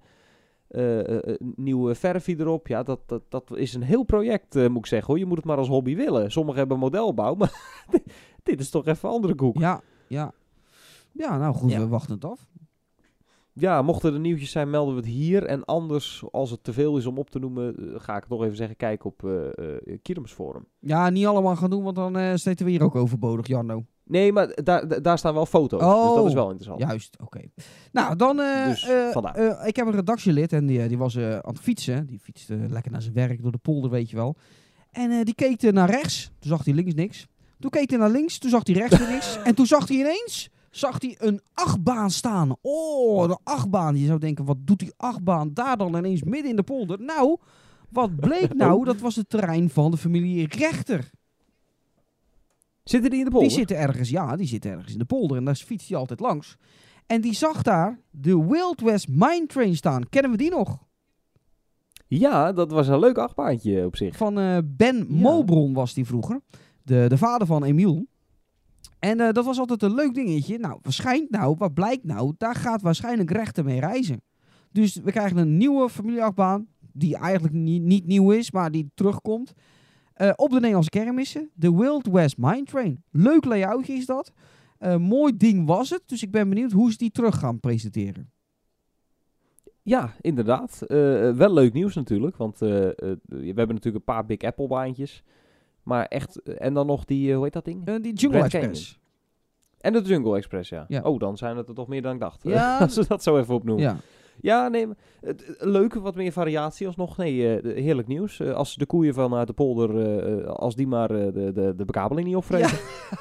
Nieuwe verfie erop. Ja, dat is een heel project, moet ik zeggen, hoor. Je moet het maar als hobby willen. Sommigen hebben modelbouw, maar dit is toch even een andere koek. Ja. Ja, nou goed, Ja. we wachten het af. Ja, mochten er nieuwtjes zijn, melden we het hier. En anders, als het te veel is om op te noemen, ga ik het nog even zeggen, kijk op Kermisforum. Ja, niet allemaal gaan doen, want dan zitten we hier ook overbodig, Jarno. Nee, maar daar staan wel foto's. Dus dat is wel interessant. Juist, oké. Nou, dan... Dus vandaar. ik heb een redactielid en die was aan het fietsen. Die fietste lekker naar zijn werk door de polder, weet je wel. En die keek naar rechts. Toen zag hij links niks. Toen keek hij naar links. Toen zag hij rechts weer niks. En toen zag hij ineens een achtbaan staan. Oh, de achtbaan. Je zou denken, wat doet die achtbaan daar dan ineens midden in de polder? Nou, wat bleek nou? Dat was het terrein van de familie Rechter. Zitten die in de polder? Die zitten ergens in de polder. En daar fietst hij altijd langs. En die zag daar de Wild West Mine Train staan. Kennen we die nog? Ja, dat was een leuk achtbaantje op zich. Van Ben Mobron was die vroeger. De vader van Emiel. En dat was altijd een leuk dingetje. Nou, wat blijkt nou? Daar gaat waarschijnlijk Rechter mee reizen. Dus we krijgen een nieuwe familieachtbaan. Die eigenlijk niet nieuw is, maar die terugkomt. Op de Nederlandse kermissen. De Wild West Mine Train. Leuk layoutje is dat. Mooi ding was het. Dus ik ben benieuwd hoe ze die terug gaan presenteren. Ja, inderdaad. Wel leuk nieuws natuurlijk. Want we hebben natuurlijk een paar Big Apple baantjes. Maar echt... En dan nog die... hoe heet dat ding? Die Jungle Grand Express. En de Jungle Express, ja. Ja. Oh, dan zijn het er toch meer dan ik dacht. Ja. Als we dat zo even opnoemen. Ja. Ja, nee, maar leuk, wat meer variatie alsnog. Nee, heerlijk nieuws. Als de koeien vanuit de polder, als die maar de bekabeling niet opvreten.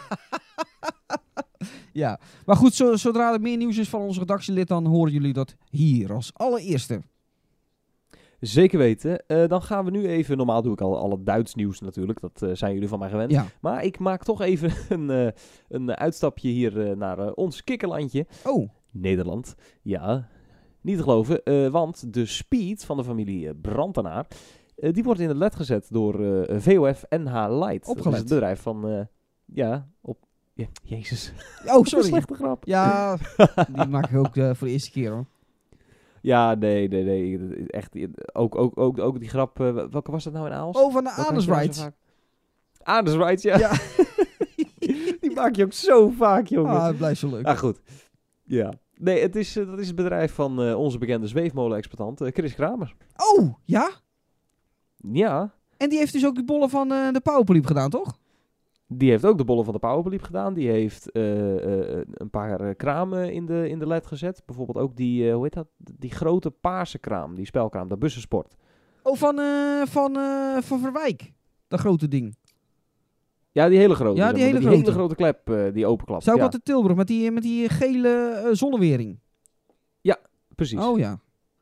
Ja, maar goed, zodra er meer nieuws is van onze redactielid, dan horen jullie dat hier als allereerste. Zeker weten. Dan gaan we nu even, normaal doe ik al het Duits nieuws natuurlijk, dat zijn jullie van mij gewend. Ja. Maar ik maak toch even een uitstapje hier naar ons kikkerlandje. Oh. Nederland. Ja, niet te geloven, want de Speed van de familie Brantenaar, die wordt in het led gezet door VOF NH Light. Dat is het bedrijf van, Jezus. Oh, sorry. Slechte grap. Ja, die maak ik ook voor de eerste keer hoor. Ja, nee. Echt, ook die grap, welke was dat nou in Aalst? Oh, van de Welke Anus had je nou Rides. zo vaak? Anus Rides, ja. Ja. Die maak je ook zo vaak, jongen. Ah, het blijft zo leuk. Ah, goed. Ja. Nee, dat is het bedrijf van onze bekende zweefmolen-exploitant, Chris Kramer. Oh, ja? Ja, En die heeft dus ook die bollen van de Powerpoliep gedaan, toch? die heeft ook de bollen van de Powerpoliep gedaan. Die heeft een paar kramen in de led gezet. Bijvoorbeeld ook die, hoe heet dat? Die grote paarse kraam, die spelkraam, dat bussensport. Oh, van Verwijk. Dat grote ding. Ja, die hele grote. Ja, zeg die maar. hele Die grote. hele grote klep die openklapt. Zou ik Ja, altijd Tilburg met die gele zonnewering. precies. Oh ja.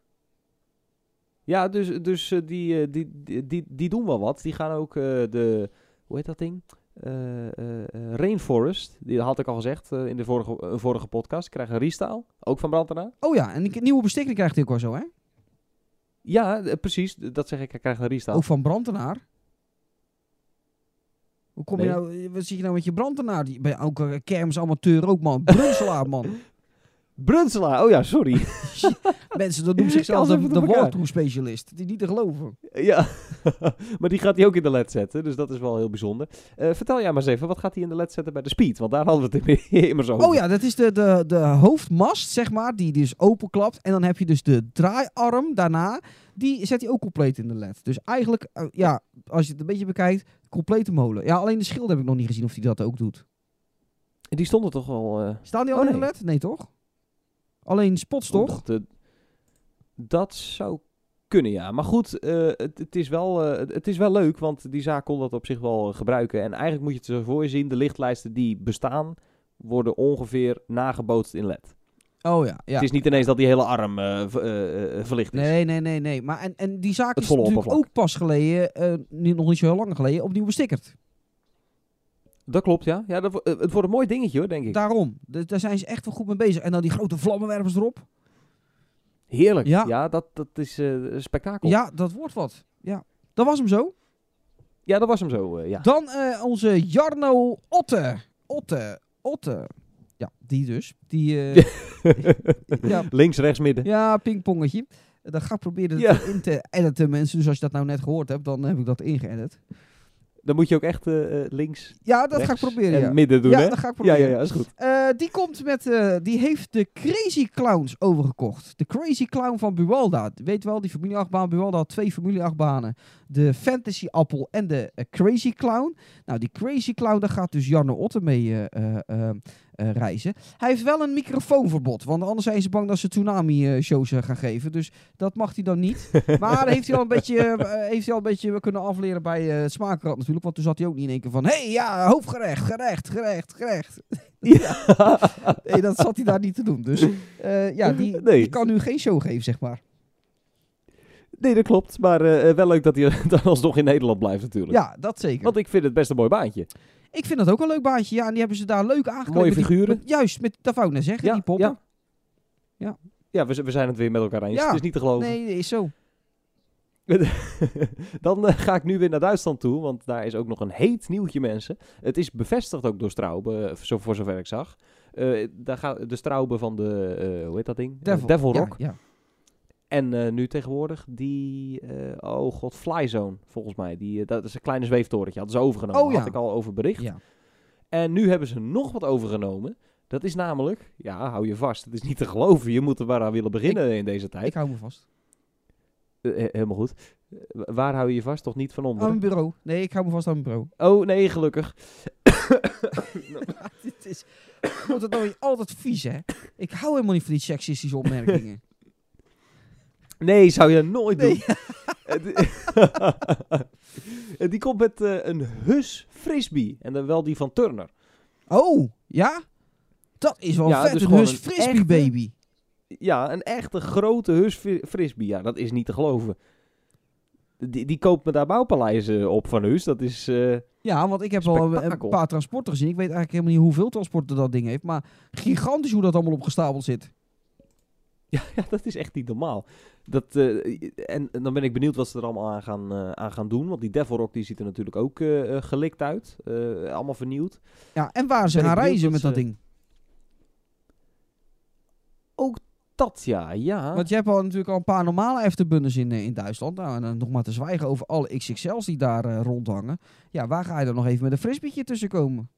Ja, dus die doen wel wat. Die gaan ook hoe heet dat ding? Rainforest, die had ik al gezegd in de vorige podcast. Krijgen een restyle, ook van Brantenaar. Oh ja, en die nieuwe bestikking krijgt hij ook wel zo, hè? Ja, precies. Dat zeg ik, hij krijgt een restyle. Ook van Brantenaar. Hoe kom je Nee. nou, wat zie je nou met je Brantenaar? Die ben je ook kermisamateur ook, man. Brunselaar, man. Brunselaar, oh ja, sorry. Mensen, dat noemen zichzelf Kans even de door elkaar. walkthrough-specialist. Die niet te geloven. Ja, maar die gaat hij ook in de led zetten, dus dat is wel heel bijzonder. Vertel jij maar eens even, wat gaat hij in de led zetten bij de Speed? Want daar hadden we het immers over. Oh ja, dat is de hoofdmast, zeg maar, die dus openklapt. En dan heb je dus de draaiarm daarna. Die zet hij ook compleet in de led. Dus eigenlijk, als je het een beetje bekijkt, complete molen. Ja, alleen de schild heb ik nog niet gezien of hij dat ook doet. Die stonden toch wel... Staan die al Oh, in de nee. led? Nee, toch? Alleen spots, toch? Dat zou kunnen, ja. Maar goed, het is wel leuk, want die zaak kon dat op zich wel gebruiken. En eigenlijk moet je het zo voor je zien, de lichtlijsten die bestaan, worden ongeveer nagebootst in LED. Oh ja, ja. Het is niet ineens dat die hele arm verlicht is. Nee. Maar en die zaak Het is volle natuurlijk oppervlak. ook pas geleden, nog niet zo heel lang geleden, opnieuw bestickerd. Dat klopt, ja. Ja, het wordt een mooi dingetje hoor, denk ik. Daarom. Daar zijn ze echt wel goed mee bezig. En dan die grote vlammenwerpers erop. Heerlijk. Ja. Ja, dat is een spektakel. Ja, dat wordt wat. Ja. Dat was hem zo. Ja, dat was hem zo, ja. Dan onze Jarno Otte. Ja, die dus. Die, ja, Links, rechts, midden. ja, pingpongetje. Dat ga ik proberen Ja. in te editen, mensen. Dus als je dat nou net gehoord hebt, dan heb ik dat ingeëdit. Dan moet je ook echt links, Ja, dat rechts ga ik proberen, en ja. midden doen, Ja, hè? dat ga ik Ja, proberen. ja, is goed. Die komt met, die heeft de Crazy Clowns overgekocht. De Crazy Clown van Buwalda. Weet wel, die familieachtbaan. Buwalda had 2 familieachtbanen. De Fantasy Appel en de Crazy Clown. Nou, die Crazy Clown, daar gaat dus Jarno Otte mee reizen. Hij heeft wel een microfoonverbod. Want anders zijn ze bang dat ze tsunami-shows gaan geven. Dus dat mag hij dan niet. Maar heeft hij al een beetje kunnen afleren bij het Smakenrad natuurlijk. Want toen zat hij ook niet in één keer van... Hey, ja, hoofdgerecht, gerecht. Ja. Nee, dat zat hij daar niet te doen. Dus ja, die kan nu geen show geven, zeg maar. Nee, dat klopt. Maar wel leuk dat hij dan alsnog in Nederland blijft natuurlijk. Ja, dat zeker. Want ik vind het best een mooi baantje. Ik vind dat ook een leuk baantje. Ja, en die hebben ze daar leuk aangekleed. Mooie met die- figuren. Juist, dat wou ik net zeggen, die poppen. Ja, we zijn het weer met elkaar eens. Ja. Het is niet te geloven. Nee, is zo. Dan ga ik nu weer naar Duitsland toe, want daar is ook nog een heet nieuwtje, mensen. Het is bevestigd ook door Straube, voor zover ik zag. Daar gaat de Straube van de, hoe heet dat ding? Devil Rock. Ja. En nu tegenwoordig die, Flyzone, volgens mij. Dat is een kleine zweeftorentje, hadden ze overgenomen. Oh, ja. Had ik al over bericht. Ja. En nu hebben ze nog wat overgenomen. Dat is namelijk, ja, hou je vast. Het is niet te geloven. Je moet er maar aan willen beginnen in deze tijd. Ik hou me vast. Helemaal goed. Waar hou je je vast? Toch niet van Aan onder? mijn bureau. Nee, ik hou me vast aan mijn bureau. Oh, nee, gelukkig. Dit is... Wordt het nou niet altijd vies, hè? Ik hou helemaal niet van die seksistische opmerkingen. Nee, zou je nooit Nee. doen. En die komt met een Hus Frisbee. En dan wel die van Turner. Oh, ja? Dat is wel Ja, vet. dus Een gewoon Hus een Frisbee echte- baby. Ja, een echte grote Hus Frisbee. Ja, dat is niet te geloven. Die koopt me daar bouwpaleizen op van Hus. Dat is... Ja, want ik heb al een Spektakel. paar transporten gezien. Ik weet eigenlijk helemaal niet hoeveel transporten dat ding heeft. Maar gigantisch hoe dat allemaal opgestapeld zit. Ja, dat is echt niet normaal. En dan ben ik benieuwd wat ze er allemaal aan gaan doen. Want die Devil Rock die ziet er natuurlijk ook gelikt uit. Allemaal vernieuwd. Ja, en waar ze Ben ik gaan benieuwd reizen wat met dat ze- ding. Ook dat, ja. Want je hebt al natuurlijk al een paar normale Efterbunners in Duitsland. Nou, en dan nog maar te zwijgen over alle XXL's die daar rondhangen. Ja, waar ga je dan nog even met een frisbeetje tussen komen?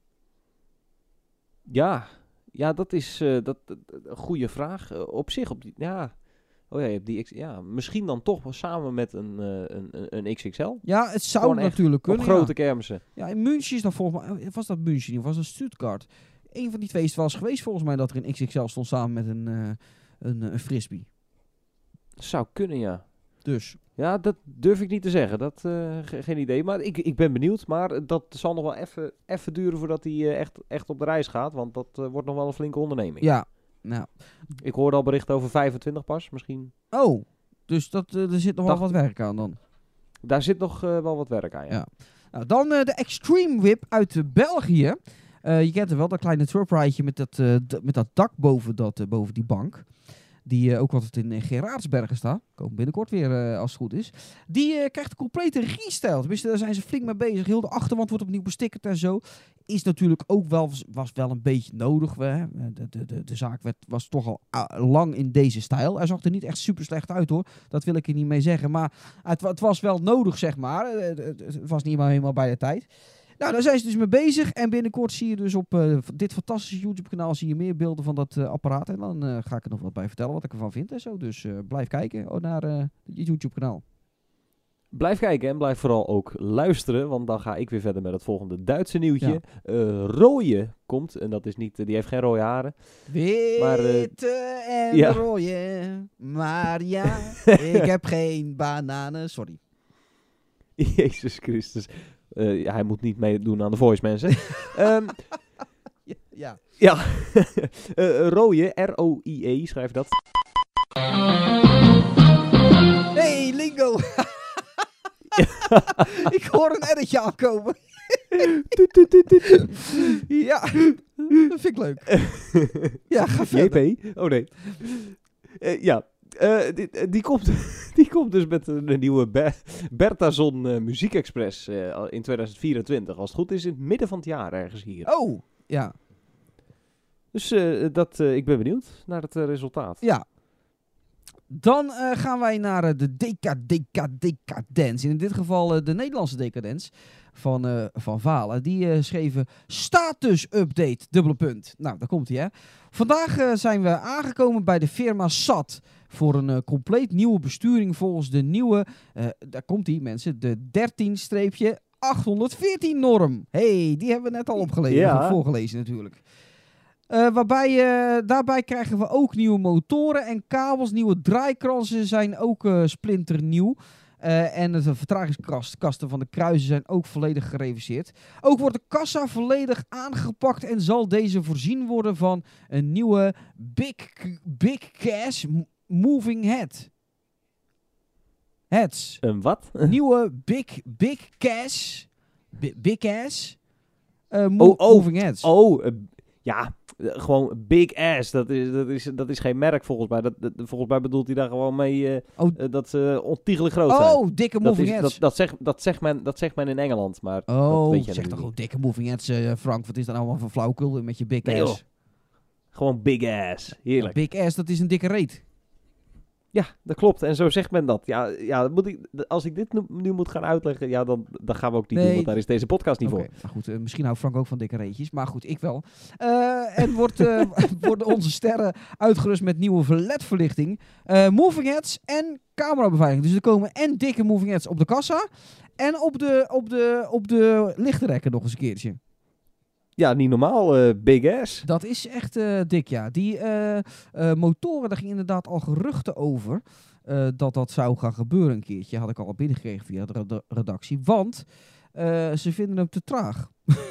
Ja, dat is een goede vraag. Op zich, ja. Oh ja, je hebt die misschien dan toch wel samen met een XXL. Ja, het zou Gewoon echt natuurlijk Op kunnen. grote kermissen. Ja, in München is dat volgens mij... Was dat München of was dat Stuttgart? Eén van die twee is het wel eens geweest volgens mij dat er een XXL stond samen met een frisbee. Zou kunnen, ja. Dus... Ja, dat durf ik niet te zeggen. Geen idee. Maar ik ben benieuwd. Maar dat zal nog wel even duren voordat hij echt op de reis gaat. Want dat wordt nog wel een flinke onderneming. Ja, nou... Ik hoorde al berichten over 25 pas. Misschien. Oh, dus er zit nog wel Dacht- wat werk aan dan. Daar zit nog wel wat werk aan, ja. Ja. Nou, dan de Extreme Whip uit België. Je kent er wel, dat kleine truckrideje met dat dak boven die bank. Die ook altijd in Gerardsbergen staat. Komen binnenkort weer als het goed is. Die krijgt een complete restyle. Tenminste, daar zijn ze flink mee bezig. Heel de achterwand wordt opnieuw bestickerd en zo. Is natuurlijk ook was wel een beetje nodig. De zaak was toch al lang in deze stijl. Hij zag er niet echt super slecht uit hoor. Dat wil ik er niet mee zeggen. Maar het was wel nodig zeg maar. Het was niet helemaal bij de tijd. Nou, daar zijn ze dus mee bezig. En binnenkort zie je dus op dit fantastische YouTube-kanaal zie je meer beelden van dat apparaat. En dan ga ik er nog wat bij vertellen wat ik ervan vind en zo. Dus blijf kijken naar het YouTube-kanaal. Blijf kijken en blijf vooral ook luisteren. Want dan ga ik weer verder met het volgende Duitse nieuwtje. Rooie komt. En dat is niet... die heeft geen rode haren. Witte en ja. rode. Maar ja, ik heb geen bananen. Sorry. Jezus Christus. Hij moet niet meedoen aan The Voice, mensen. Ja. Ja, Rooie, R-O-I-E, schrijf dat. Hey, Lingo! Ik hoor een editje aankomen. Ja, dat vind ik leuk. Ja, ga verder. JP? Oh nee. Ja, die komt dus met een nieuwe Bertazon Muziek Express in 2024. Als het goed is in het midden van het jaar ergens hier. Oh, ja. Dus ik ben benieuwd naar het resultaat. Ja. Dan gaan wij naar de Decadence. In dit geval de Nederlandse Decadence van Valen. Die schreven status update, dubbele punt. Nou, daar komt hij, hè. Vandaag zijn we aangekomen bij de firma SAT voor een compleet nieuwe besturing volgens de nieuwe, daar komt hij mensen, de 13-814 norm. Hey, die hebben we net al opgelezen, Ja. voorgelezen natuurlijk. Daarbij krijgen we ook nieuwe motoren en kabels. Nieuwe draaikransen zijn ook splinternieuw. En de vertragingskasten van de kruisen zijn ook volledig gereviseerd. Ook wordt de kassa volledig aangepakt en zal deze voorzien worden van een nieuwe Big Cash Moving Heads. Een wat? Nieuwe Big Cash Moving Heads. Ja, gewoon Big Ass. Dat is geen merk volgens mij. Volgens mij bedoelt hij daar gewoon mee dat ze ontiegelijk groot zijn. Oh, dikke moving heads. Dat zegt men in Engeland, maar dat Oh, weet je zeg toch niet. gewoon dikke moving heads, Frank. Wat is dat allemaal voor flauwekul met je big Nee, ass? joh. Gewoon Big Ass. Heerlijk. Big ass, dat is een dikke reet. Ja, dat klopt. En zo zegt men dat. Ja, als ik dit nu moet gaan uitleggen, ja, dan gaan we ook niet doen, want daar is deze podcast niet Oké, voor. nou goed, misschien houdt Frank ook van dikke reetjes, maar goed, ik wel. En worden onze sterren uitgerust met nieuwe LED-verlichting, moving heads en camerabeveiliging. Dus er komen en dikke moving heads op de kassa en op de lichtenrekken nog eens een keertje. Ja, niet normaal. Big Ass. Dat is echt dik, ja. Die motoren, daar ging inderdaad al geruchten over dat zou gaan gebeuren een keertje. Had ik al binnengekregen via de redactie. Want ze vinden hem te traag.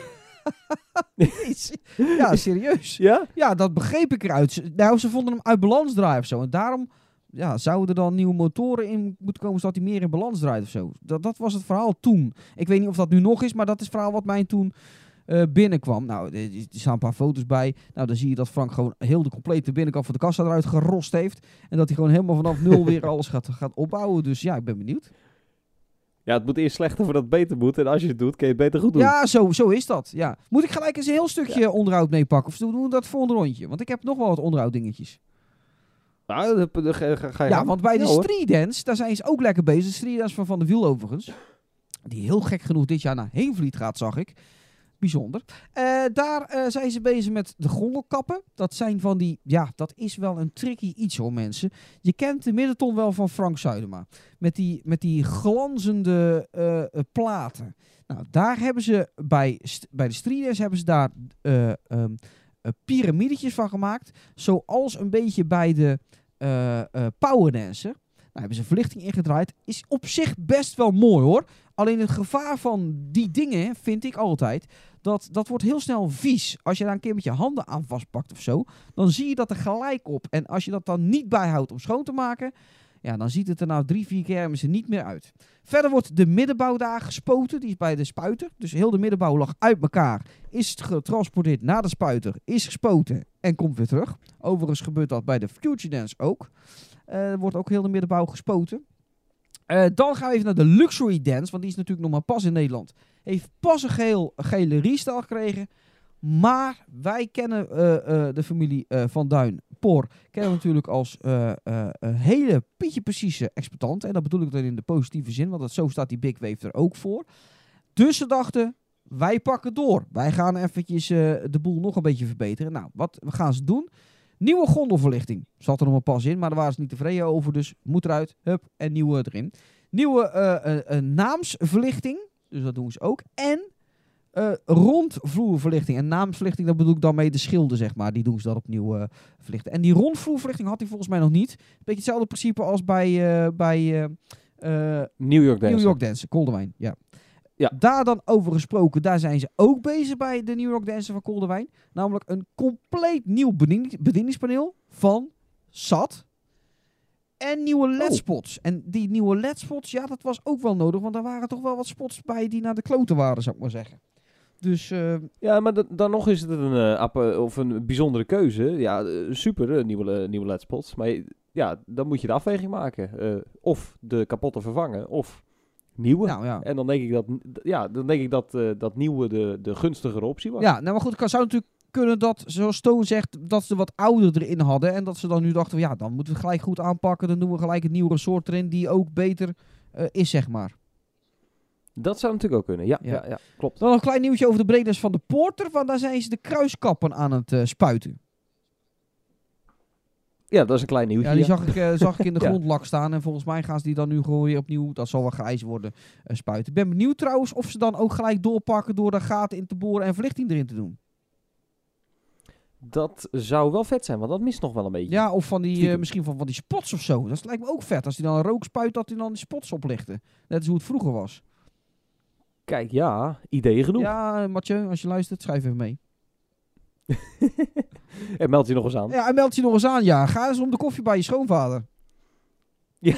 Ja, serieus. Ja? Ja, dat begreep ik eruit. Nou, ze vonden hem uit balans draaien of zo. En daarom zouden er dan nieuwe motoren in moeten komen zodat hij meer in balans draait of zo. Dat was het verhaal toen. Ik weet niet of dat nu nog is, maar dat is het verhaal wat mij toen binnenkwam. Nou, er staan een paar foto's bij. Nou, dan zie je dat Frank gewoon heel de complete binnenkant van de kassa eruit gerost heeft. En dat hij gewoon helemaal vanaf nul weer alles gaat opbouwen. Dus ja, ik ben benieuwd. Ja, het moet eerst slechter voordat het beter moet. En als je het doet, kun je het beter goed doen. Ja, zo is dat. Ja. Moet ik gelijk eens een heel stukje onderhoud meepakken? Of doen we dat volgende rondje? Want ik heb nog wel wat onderhouddingetjes. Nou, ga je Ja, want bij de Street Dance, daar zijn ze ook lekker bezig. De Street Dance van de Wiel overigens. Die heel gek genoeg dit jaar naar Heenvliet gaat, zag ik. Bijzonder. Daar zijn ze bezig met de gondelkappen. Dat zijn van die... Ja, dat is wel een tricky iets hoor, mensen. Je kent de middenton wel van Frank Zuidema. Met die glanzende platen. Nou, daar hebben ze bij de Street Dance hebben ze daar piramidetjes van gemaakt. Zoals een beetje bij de Power Dancer. Nou, hebben ze verlichting ingedraaid. Is op zich best wel mooi hoor. Alleen het gevaar van die dingen vind ik altijd... Dat wordt heel snel vies. Als je daar een keer met je handen aan vastpakt of zo... dan zie je dat er gelijk op. En als je dat dan niet bijhoudt om schoon te maken... ja, dan ziet het er nou 3-4 kermissen niet meer uit. Verder wordt de middenbouw daar gespoten. Die is bij de spuiter. Dus heel de middenbouw lag uit elkaar. Is getransporteerd naar de spuiter. Is gespoten en komt weer terug. Overigens gebeurt dat bij de Future Dance ook. Wordt ook heel de middenbouw gespoten. Dan gaan we even naar de Luxury Dance. Want die is natuurlijk nog maar pas in Nederland. Heeft pas een gele restyle gekregen. Maar wij kennen de familie Van Duin Por. Kennen we natuurlijk als een hele pietje precieze exploitant. En dat bedoel ik dan in de positieve zin. Want zo staat die Big Wave er ook voor. Dus ze dachten, wij pakken door. Wij gaan eventjes de boel nog een beetje verbeteren. Nou, wat gaan ze doen? Nieuwe gondelverlichting. Zat er nog maar pas in, maar daar waren ze niet tevreden over. Dus moet eruit. Hup, en nieuwe erin. Nieuwe naamsverlichting. Dus dat doen ze ook. En rondvloerverlichting. En naamsverlichting, dat bedoel ik dan mee de schilden, zeg maar. Die doen ze dan opnieuw verlichten. En die rondvloerverlichting had hij volgens mij nog niet. Beetje hetzelfde principe als bij New York Dance. New York Dance, Koldewijn, ja. Ja. Daar dan over gesproken, daar zijn ze ook bezig bij de New York Dancer van Koldewijn. Namelijk een compleet nieuw bedieningspaneel van SAT. En nieuwe LED-spots. En die nieuwe LED-spots, ja, dat was ook wel nodig. Want er waren toch wel wat spots bij die naar de kloten waren, zou ik maar zeggen. Dus... Ja, maar dan nog is het een bijzondere keuze. Ja, super, nieuwe LED-spots. Maar ja, dan moet je de afweging maken. Of de kapotte vervangen, of nieuwe. nou ja. En dan denk ik dat nieuwe de gunstigere optie was. Ja, nou maar goed, het zou natuurlijk kunnen dat, zoals Stone zegt, dat ze wat ouder erin hadden. En dat ze dan nu dachten, ja, dan moeten we het gelijk goed aanpakken. Dan doen we gelijk een nieuwe soort erin die ook beter is, zeg maar. Dat zou natuurlijk ook kunnen, ja, klopt. Dan nog een klein nieuwtje over de breedtes van de Porter. Want daar zijn ze de kruiskappen aan het spuiten. Ja, dat is een klein nieuwtje. Ja, die zag ik in de grondlak staan. En volgens mij gaan ze die dan nu gewoon weer opnieuw, dat zal wel grijs worden, spuiten. Ik ben benieuwd trouwens of ze dan ook gelijk doorpakken door daar gaten in te boren en verlichting erin te doen. Dat zou wel vet zijn, want dat mist nog wel een beetje. Ja, of van die, misschien van die spots of zo. Dat lijkt me ook vet. Als die dan een rook spuit, dat die dan die spots oplichten. Net als hoe het vroeger was. Kijk, ja, ideeën genoeg. Ja, Mathieu, als je luistert, schrijf even mee. En meld je nog eens aan. Ja, en meld je nog eens aan, ja. Ga eens om de koffie bij je schoonvader. Ja.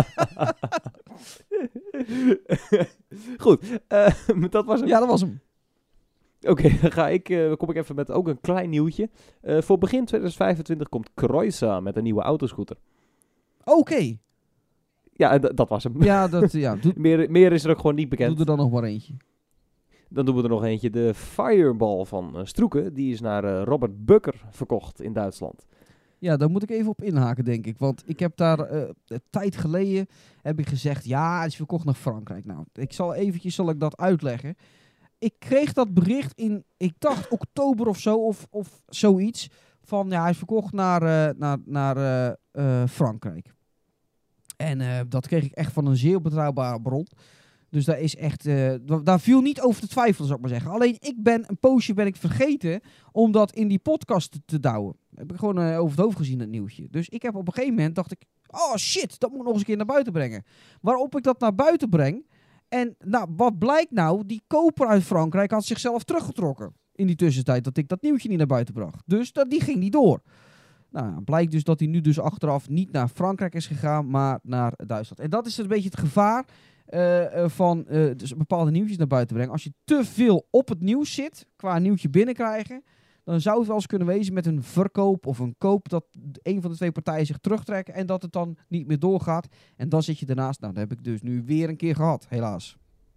Goed, dat was hem. Ja, dat was hem. Oké, dan kom ik even met ook een klein nieuwtje. Voor begin 2025 komt Kreuzer met een nieuwe autoscooter. Oké. Ja, dat was hem. Ja, meer is er ook gewoon niet bekend. Doe er dan nog maar eentje. Dan doen we er nog eentje. De Fireball van Stroeken. Die is naar Robert Bucker verkocht in Duitsland. Ja, daar moet ik even op inhaken, denk ik. Want ik heb daar een tijd geleden gezegd, ja, het is verkocht naar Frankrijk. Nou, zal ik dat uitleggen. Ik kreeg dat bericht in, ik dacht oktober of zo, of zoiets. Van, ja, hij is verkocht naar Frankrijk. En dat kreeg ik echt van een zeer betrouwbare bron. Dus daar is echt, daar viel niet over te twijfelen, zou ik maar zeggen. Alleen een poosje ben ik vergeten om dat in die podcast te douwen. Heb ik gewoon over het hoofd gezien, het nieuwtje. Dus ik heb op een gegeven moment, dacht ik, oh shit, dat moet ik nog eens een keer naar buiten brengen. Waarop ik dat naar buiten breng. En nou, wat blijkt nou? Die koper uit Frankrijk had zichzelf teruggetrokken. In die tussentijd dat ik dat nieuwtje niet naar buiten bracht. Dus die ging niet door. Nou, blijkt dus dat hij nu dus achteraf niet naar Frankrijk is gegaan, maar naar Duitsland. En dat is een beetje het gevaar van dus bepaalde nieuwtjes naar buiten brengen. Als je te veel op het nieuws zit, qua nieuwtje binnenkrijgen, dan zou het wel eens kunnen wezen met een verkoop of een koop dat een van de twee partijen zich terugtrekken en dat het dan niet meer doorgaat. En dan zit je ernaast. Nou, dat heb ik dus nu weer een keer gehad, helaas.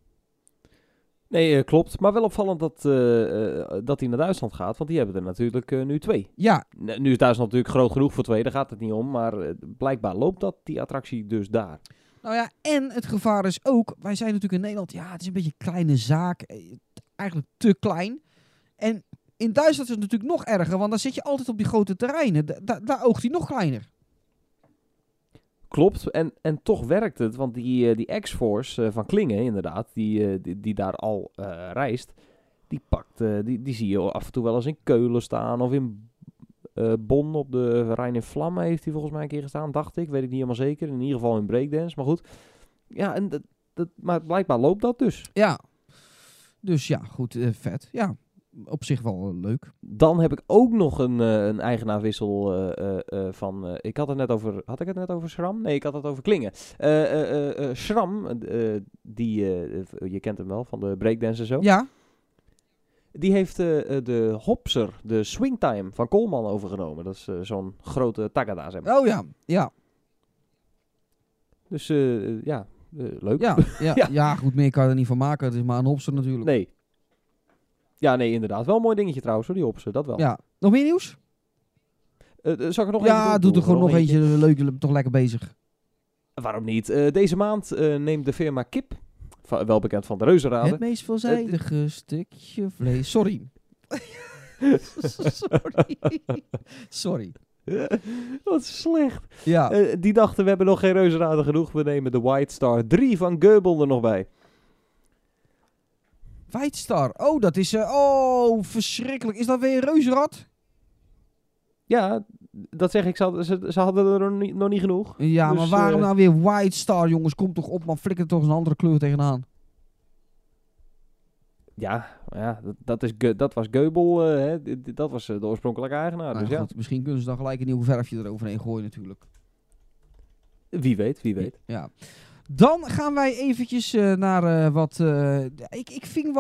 Nee, klopt. Maar wel opvallend dat hij naar Duitsland gaat, want die hebben er natuurlijk nu 2. Ja. Nu is Duitsland natuurlijk groot genoeg voor 2, daar gaat het niet om. Maar blijkbaar loopt die attractie dus daar. Nou ja, en het gevaar is ook, wij zijn natuurlijk in Nederland, ja, het is een beetje een kleine zaak. Eigenlijk te klein. En in Duitsland is het natuurlijk nog erger, want dan zit je altijd op die grote terreinen. Daar oogt hij nog kleiner. Klopt, en toch werkt het, want die X-Force van Klingen inderdaad, die daar al reist, die zie je af en toe wel eens in Keulen staan of in Bonn op de Rijn in Vlammen heeft hij volgens mij een keer gestaan, dacht ik. Weet ik niet helemaal zeker, in ieder geval in breakdance, maar goed. Ja, en maar blijkbaar loopt dat dus. Ja, dus ja, goed, vet. Ja, op zich wel leuk. Dan heb ik ook nog een eigenaarwissel van... had ik het net over Schram? Nee, ik had het over Klingen. Schram, je kent hem wel, van de breakdance en zo. Ja. Die heeft de Hopser, de Swingtime van Coleman overgenomen. Dat is zo'n grote Tagada, zeg maar. Oh ja, ja. Dus leuk. Ja, ja, goed, meer kan je er niet van maken. Het is maar een Hopser natuurlijk. Nee. Ja, nee, inderdaad. Wel een mooi dingetje trouwens, hoor, die Hopser, dat wel. Ja. Nog meer nieuws? Zal ik er nog eentje doe er gewoon nog eentje leuk, toch lekker bezig. Waarom niet? Deze maand neemt de firma Kip, wel bekend van de Reuzenraden. Het meest veelzijdige stukje vlees. Sorry. Sorry. Wat slecht. Ja. Die dachten, we hebben nog geen Reuzenraden genoeg. We nemen de White Star 3 van Goebel er nog bij. White Star. Oh, dat is... verschrikkelijk. Is dat weer een reuzenrad? Ja, dat zeg ik. Ze hadden er nog niet genoeg. Ja, dus, maar waarom nou weer White Star, jongens? Kom toch op, man. Flikker toch eens een andere kleur tegenaan. Dat was Geubel, dat was de oorspronkelijke eigenaar. Nou, Dus goed, misschien kunnen ze dan gelijk een nieuw verfje eroverheen gooien natuurlijk. wie weet. Ja. Dan gaan wij eventjes naar wat... Ik ving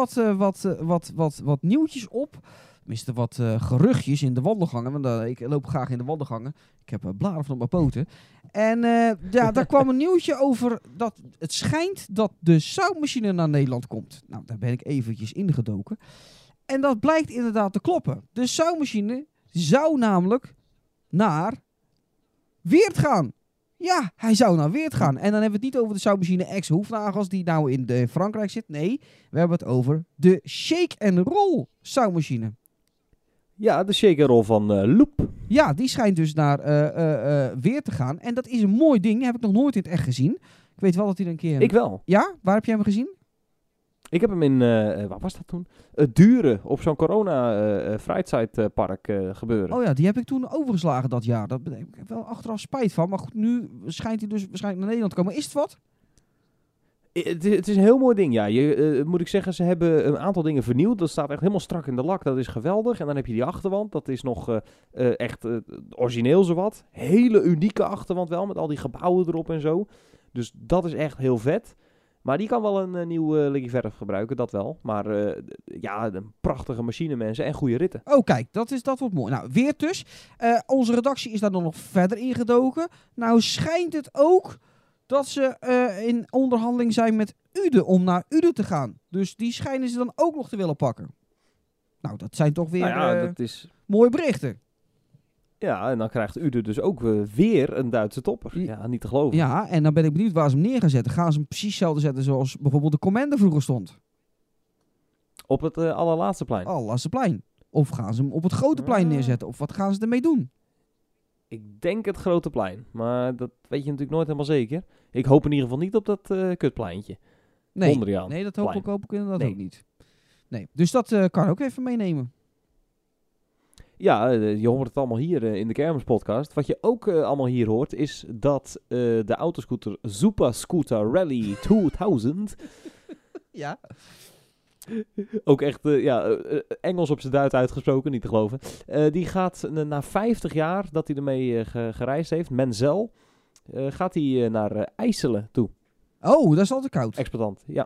wat nieuwtjes op. Tenminste, wat geruchtjes in de wandelgangen. Want ik loop graag in de wandelgangen. Ik heb blaren van op mijn poten. En daar kwam een nieuwtje over dat het schijnt dat de zoutmachine naar Nederland komt. Nou, daar ben ik eventjes ingedoken. En dat blijkt inderdaad te kloppen. De zoutmachine zou namelijk naar Weert gaan. Ja, hij zou naar Weert gaan. En dan hebben we het niet over de zoutmachine ex-Hoefnagels die nou in Frankrijk zit. Nee, we hebben het over de shake-and-roll zoutmachine. Ja, de shake-and-roll van Loop. Ja, die schijnt dus naar Weert te gaan. En dat is een mooi ding. Die heb ik nog nooit in het echt gezien. Ik weet wel dat hij een keer... Ik wel. Ja? Waar heb jij hem gezien? Ik heb hem in, waar was dat toen? Het Duren, op zo'n corona-fruitzijdpark gebeuren. Oh ja, die heb ik toen overgeslagen dat jaar. Daar heb ik wel achteraf spijt van. Maar goed, nu schijnt hij dus waarschijnlijk naar Nederland te komen. Is het wat? Het is een heel mooi ding, ja. Moet ik zeggen, ze hebben een aantal dingen vernieuwd. Dat staat echt helemaal strak in de lak. Dat is geweldig. En dan heb je die achterwand. Dat is nog echt origineel zowat. Hele unieke achterwand wel, met al die gebouwen erop en zo. Dus dat is echt heel vet. Maar die kan wel een nieuw likje verf gebruiken, dat wel. Maar een prachtige machine, mensen. En goede ritten. Oh, kijk, dat wordt mooi. Nou, Weert dus. Onze redactie is daar nog verder ingedoken. Nou schijnt het ook dat ze in onderhandeling zijn met Ude om naar Ude te gaan. Dus die schijnen ze dan ook nog te willen pakken. Nou, dat zijn toch weer dat is... mooie berichten. Ja, en dan krijgt Ude dus ook weer een Duitse topper. Ja, niet te geloven. Ja, en dan ben ik benieuwd waar ze hem neer gaan zetten. Gaan ze hem precies hetzelfde zetten zoals bijvoorbeeld de Commander vroeger stond? Op het allerlaatste plein. Allerlaatste plein. Of gaan ze hem op het grote plein neerzetten? Of wat gaan ze ermee doen? Ik denk het grote plein. Maar dat weet je natuurlijk nooit helemaal zeker. Ik hoop in ieder geval niet op dat kutpleintje. Mondriaan. Nee, dat hoop ik inderdaad ook niet. Nee, dus dat kan ik ook even meenemen. Ja, je hoort het allemaal hier in de Kermispodcast. Wat je ook allemaal hier hoort, is dat de autoscooter Zupa Scooter Rally 2000... Ja. Ook echt Engels op zijn Duits uitgesproken, niet te geloven. Die gaat na 50 jaar dat hij ermee gereisd heeft, Menzel, gaat hij naar IJsselen toe. Oh, dat is altijd koud. Exploitant, ja.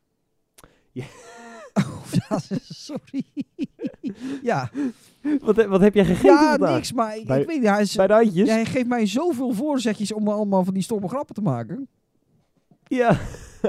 Oh, sorry. Ja. Wat heb jij gegeten vandaag? Ja, niks, maar ik weet niet. Bij de handjes? Jij geeft mij zoveel voorzetjes om allemaal van die stomme grappen te maken. Ja.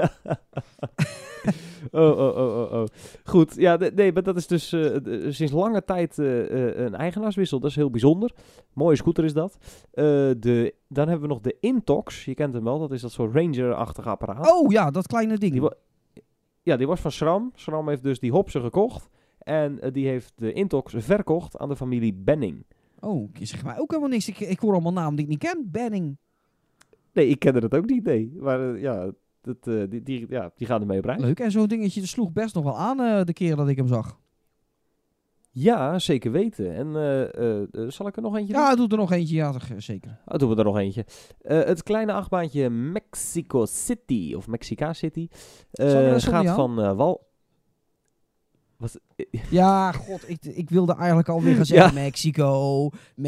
Oh. Goed, ja, nee, maar dat is dus sinds lange tijd een eigenaarswissel. Dat is heel bijzonder. Mooie scooter is dat. Dan hebben we nog de Intox. Je kent hem wel, dat is dat soort Ranger-achtig apparaat. Oh ja, dat kleine ding. Die was van SRAM. SRAM heeft dus die Hopsen gekocht. En die heeft de Intox verkocht aan de familie Benning. Oh, je zegt mij ook helemaal niks. Ik hoor allemaal namen die ik niet ken. Benning. Nee, ik kende dat ook niet, nee. Maar die gaan ermee op reis. Leuk, en zo'n dingetje sloeg best nog wel aan de keer dat ik hem zag. Ja, zeker weten. En zal ik er nog eentje doen? Ja, doe er nog eentje, ja, zeker. Doen we er nog eentje. Het kleine achtbaantje Mexico City, of Mexica City, gaat van Wal... Ja, god, ik wilde eigenlijk alweer gaan zeggen Mexico,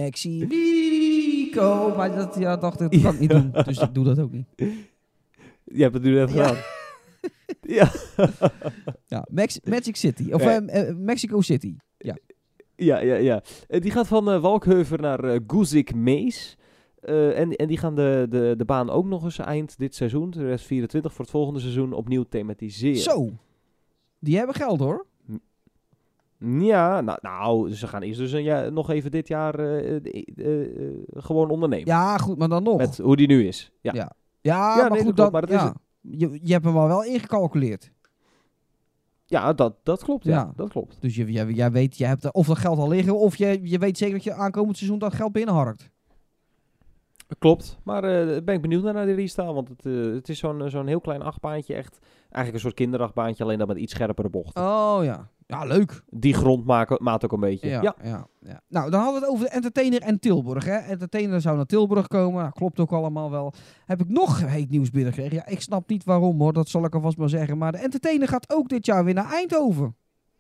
maar dat dacht ik, dat kan ik niet doen, dus ik doe dat ook niet. Je hebt het nu net gedaan. Ja. Ja, Magic City, of Mexico City, ja. Ja. Die gaat van Walkheuvel naar Guzik-Mees. En die gaan de baan ook nog eens eind dit seizoen, de rest 24 voor het volgende seizoen, opnieuw thematiseren. Zo, die hebben geld hoor. Ja, nou, ze gaan eerst dus nog even dit jaar gewoon ondernemen. Ja, goed, maar dan nog. Met hoe die nu is. Ja, maar nee, goed, dat klopt, maar dat je hebt hem wel ingecalculeerd. Ja, dat klopt. Ja, dat klopt. Dus jij weet, je hebt of dat geld al liggen, of je weet zeker dat je aankomend seizoen dat geld binnenharkt. Klopt, maar ben ik benieuwd naar die restyle, want het is zo'n heel klein achtbaantje, echt eigenlijk een soort kinderachtbaantje, alleen dan met iets scherpere bochten. Oh ja. Ja, leuk. Die grond maat ook een beetje. Ja. Nou, dan hadden we het over de Entertainer en Tilburg. Hè. Entertainer zou naar Tilburg komen. Nou, klopt ook allemaal wel. Heb ik nog heet nieuws binnengekregen? Ja, ik snap niet waarom hoor. Dat zal ik alvast maar zeggen. Maar de Entertainer gaat ook dit jaar weer naar Eindhoven.